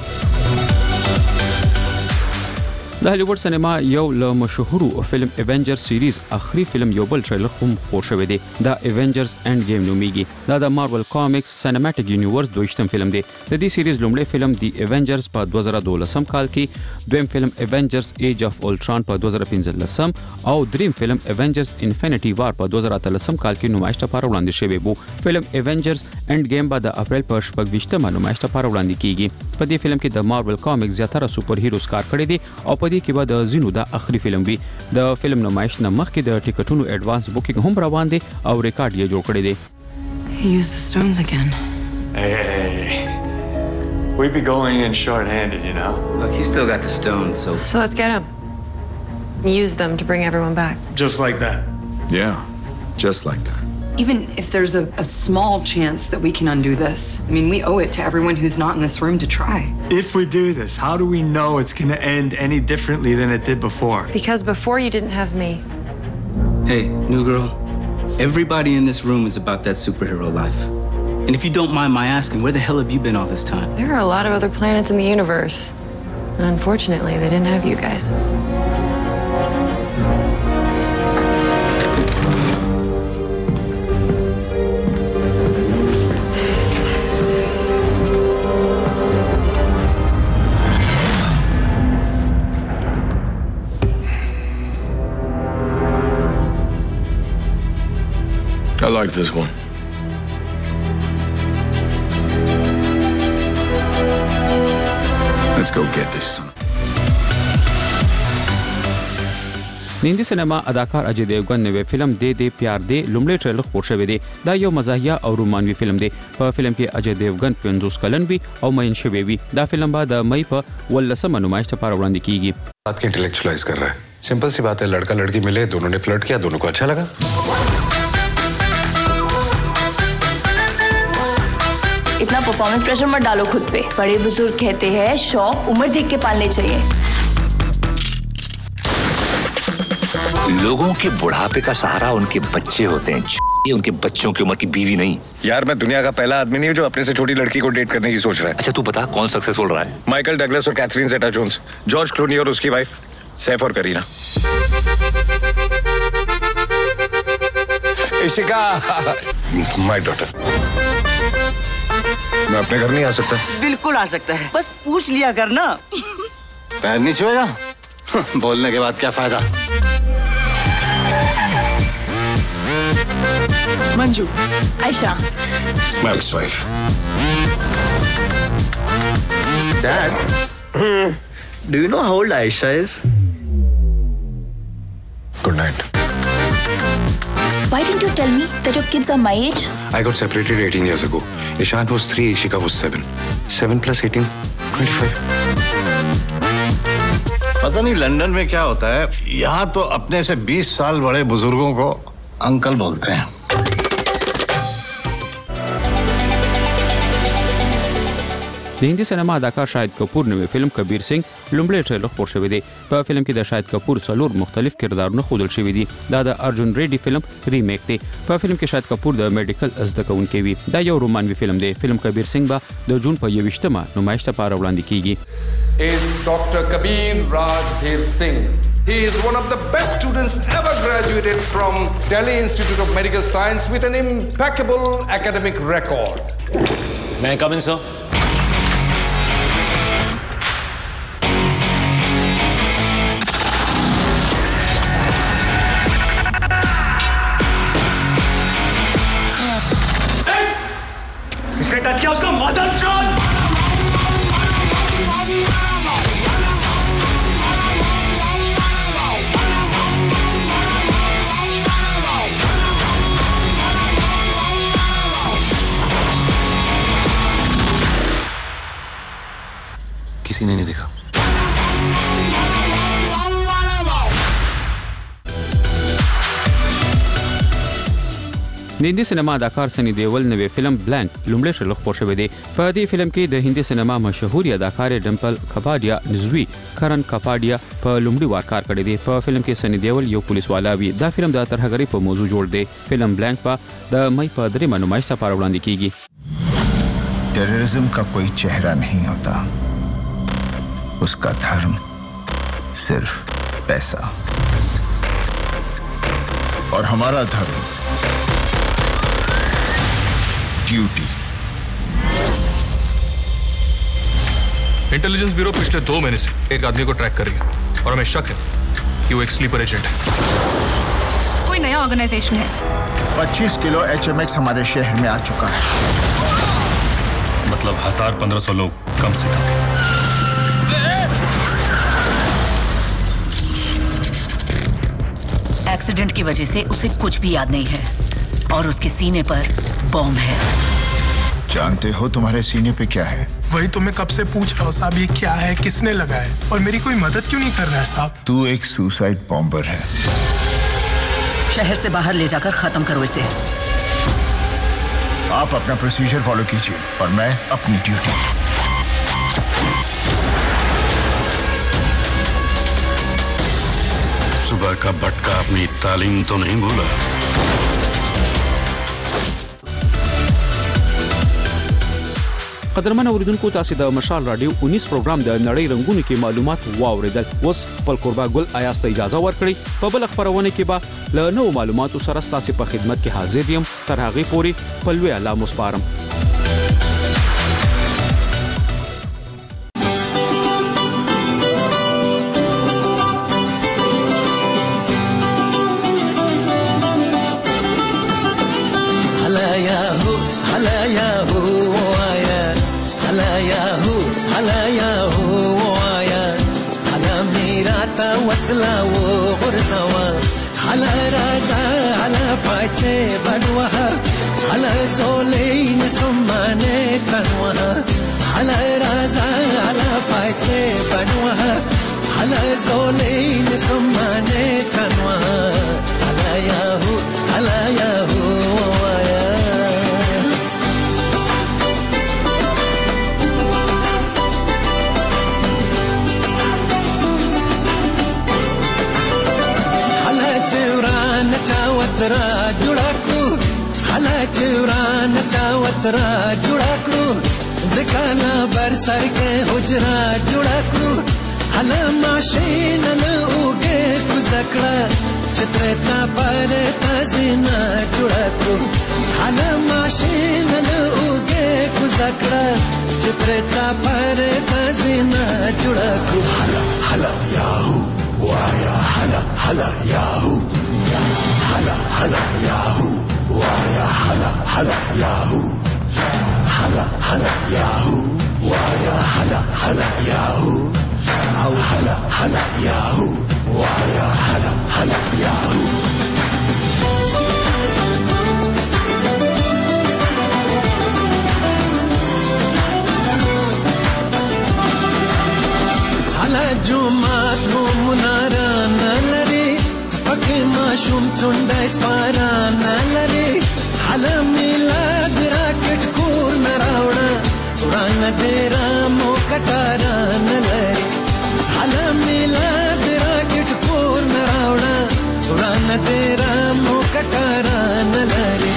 د هالیوډ سینما یو له مشهورو فلم ایونجرز سیریز اخري فلم یو بل ټریلر هم خپور شوی دی. دا ایونجرز اینڈ گیم نومیږي. دا د مارول کامیکس سینماټیک یونیورس دویشتم فلم دی. د دې سیریز لومړی فلم دی ایونجرز په دوه زره دولسم کال کې، دویم فلم ایونجرز ایج اف اولټران په دوه زره پنځلسم او دریم فلم ایونجرز انفینټی وار په دوه زره اتلسم کال کې نمایش لپاره وړاندې شوی وو. فلم ایونجرز اینڈ گیم به د اپریل په شپږ ویشتمه نمایش لپاره وړاندې کیږي. په دې فلم کې د مارول کامیکس زیاتره سوپر هیروز کار کړی دي او په دې کې به د زینو د اخري فلم وي. د فلم نمایش نه مخکې د ټیکټونو اډوانس بوکینګ هم روان دي او ریکارډ یې جوړ کړی دی. He used the stones again. Hey, hey, hey. We'd be going in short-handed, you know? Look, he's still got the stones, so... So let's get him. Use them to bring everyone back. Just like that. Yeah, just like that. Even if there's a, a small chance that we can undo this, I mean, we owe it to everyone who's not in this room to try. If we do this, how do we know it's going to end any differently than it did before? Because before you didn't have me. Hey, new girl. Everybody in this room is about that superhero life. And if you don't mind my asking, where the hell have you been all this time? There are a lot of other planets in the universe. And unfortunately, they didn't have you guys. I like this one. Let's go get this son. هندي سینما اداکار اجے دیوگن نوې فلم دے دے پیار دے لومړی ټریلر خپور شوی دی. دا یو مزاحیه او رومانوي فلم دی. په فلم کې اجے دیوگن پنځوس کلن وي او مین شوی وي. دا فلم به د مئی په ولسمه نمایش لپاره وړاندې کیږي. बात के इंटेलेक्चुअलाइज कर रहा है. सिंपल सी बात है, लड़का लड़की मिले, दोनों ने फ्लर्ट किया, दोनों को अच्छा लगा. इतना परफॉर्मेंस प्रेशर मत डालो खुद पे. बड़े बुजुर्ग कहते हैं शौक उम्र देख के पालने चाहिए. लोगों के बुढ़ापे का सहारा उनके बच्चे होते हैं. ये उनके बच्चों की उम्र की बीवी नहीं. यार मैं दुनिया का पहला आदमी नहीं हूँ जो अपने से छोटी लड़की को डेट करने की सोच रहा है. अच्छा तू बता कौन सक्सेसफुल रहा है? माइकल डगलस और Catherine Zeta Jones, George Clooney और उसकी वाइफ सैफ और करीना. Ishika my daughter. मैं अपने घर नहीं आ सकता? बिल्कुल आ सकता है, बस पूछ लिया कर ना. पैर नहीं छुएगा? बोलने के बाद क्या फायदा? मंजू, Ayesha, my ex-wife. Dad, do you know how old Aisha is? Good night. Why didn't you tell me that your kids are my age? I got separated eighteen years ago. Ishant was three, Ishika was seven. seven plus eighteen, twenty-five. पता नहीं लंदन में क्या होता है, यहाँ तो अपने से बीस साल बड़े बुजुर्गों को अंकल बोलते हैं. د هندي سینما اداکار شاهد کپور نوې فلم کبیر سنگ لومړی ټریلر خپور شوی دی. په فلم کې د شاهد کپور څلور مختلف کردارونه ښودل شوي دي. دا د ارجن ریډي فلم ریمیک دی. په فلم کې شاهد کپور د میډیکل زده کوونکی وي. دا یو رومانوي فلم دی. فلم کبیر سنگ به د جون په یویشتمه نمایش لپاره وړاندې کیږي. Is Doctor Kabir Rajbir Singh. He is one of the best students ever graduated from Delhi Institute of Medical Science with an impeccable academic record. May I come in, sir? इसने टच किया उसका मदर चोद। किसी ने नहीं देखा। د هندي سینما اداکار سنی دیول نوې فلم بلانک لومړی ټریلر خپور شوی دی. په دې فلم کې د هندي سینما مشهور اداکار ډمپل کپاډیا نزوی کرن کپاډیا په لومړي وار کار کړی دی. په فلم کې سنی دیول یو پولیس والا وي. دا فلم د ترهګرۍ په موضوع جوړ دی. فلم بلانک په د مئی په درېمه نمایش لپاره وړاندې کیږي. टेररिज्म का कोई चेहरा नहीं होता, उसका धर्म सिर्फ पैसा, और हमारा धर्म ड्यूटी। इंटेलिजेंस ब्यूरो पिछले दो महीने से एक आदमी को ट्रैक कर रही है और हमें शक है कि वो एक स्लीपर एजेंट है। कोई नया ऑर्गेनाइजेशन है। पच्चीस किलो एचएमएक्स हमारे शहर में आ चुका है। मतलब हजार पंद्रह सौ लोग कम से कम। एक्सीडेंट की वजह से उसे कुछ भी याद नहीं है और उसके सीने पर बॉम्ब है। जानते हो तुम्हारे सीने पे क्या है? वही तो मैं कब से पूछ रहा हूँ साहब, ये क्या है, किसने लगाया और मेरी कोई मदद क्यों नहीं कर रहा है साहब? तू एक सुसाइड बॉम्बर है। शहर से बाहर ले जाकर खत्म करो इसे। आप अपना प्रोसीजर फॉलो कीजिए और मैं अपनी ड्यूटी। सुबह का भटका अपनी तालीम तो नहीं भूला। قدرمن اوریدونکو تاسو د مشال رادیو انیس پروګرام د نړۍ رنگونو کې معلومات واوریدل. اوس خپل قربا ګل آیاست اجازه ورکړي په بل خبرونه کې به له نو معلوماتو سره تاسو په خدمت کې حاضر یم. تر هغه پورې په لوی الله مسپارم. وصلا وغرزوا على رازا على بايتي بدوها على زولين سماني تنوها على رازا على بايتي بدوها على زولين سماني تنوها على ياهو على ياهو وترا جوړاکو حالا جوران چا وترا جوړاکو دکانا بر سر کې حجرا جوړاکو حالا ماشین له اوګه کوزکړه چتر چا پر تاسینا جوړاکو حالا ماشین له اوګه کوزکړه چتر چا پر تاسینا جوړاکو حالا حالا یاهو وایا حالا حالا یاهو حلا حلا یاهو وایا حلا حلا یاهو حلا حلا یاهو وایا حلا حلا یاهو او حلا حلا یاهو وایا حلا حلا یاهو حلا جمعات نو منارا نلری پکې ماشوم څنډه سپاران لري حالا میلاد راکټ کور نه راوړه وران ډیرا مو کټاران لري حالا میلاد راکټ کور نه راوړه وران ډیرا مو کټاران لري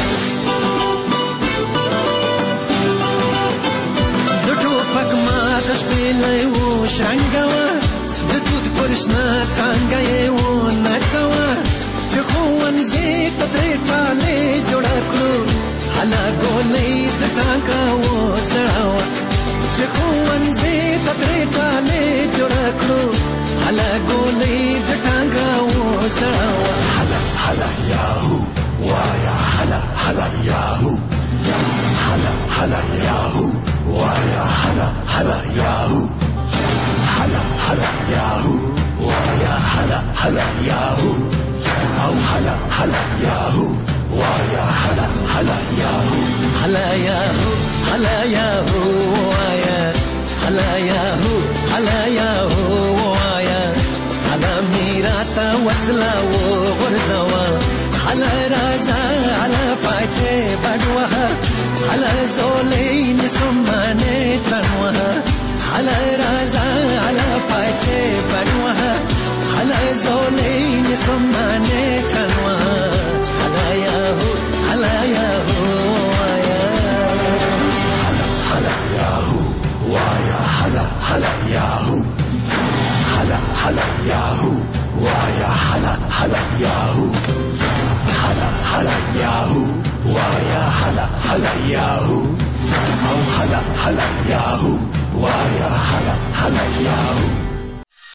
د ټوپک مات شپېلې و شرنګوه د دود پرشنه څانګه یې و نڅوه چې ښوونځي ته درې ټالې جوړه کړو حالا ګولۍ د ټانکه وسړوه چې ښوونځي ته درې ټالې جوړه کړو حالا ګولۍ د ټانکه وسړوه حلا حلا یاهو وایا حلا حلا یاهو حلا حلا یاهو وایا حلا حلا یاهو حلا حلا یاهو وایا حلا حلا یاهو او حلا حلا یاهو وایا حلا حلا یاهو حلا یاهو حلا یاهو وایا حلا یاهو حلا یاهو وایا حلا میراتا وصلا و غرزوا حلا رازا حلا پاچه بڑوها حلا زولین سمانه تنوها حلا رازا حلا پاچه بڑوها حلا زولین سمانه تنوها حلا یاهو حلا یاهو وایا حلا حلا یاهو وایا حلا حلا یاهو حلا حلا یاهو وایا حلا حلا یاهو حلا حلا یاهو وایا حلا حلا یاهو او حلا حلا یاهو وایا حلا حلا یاهو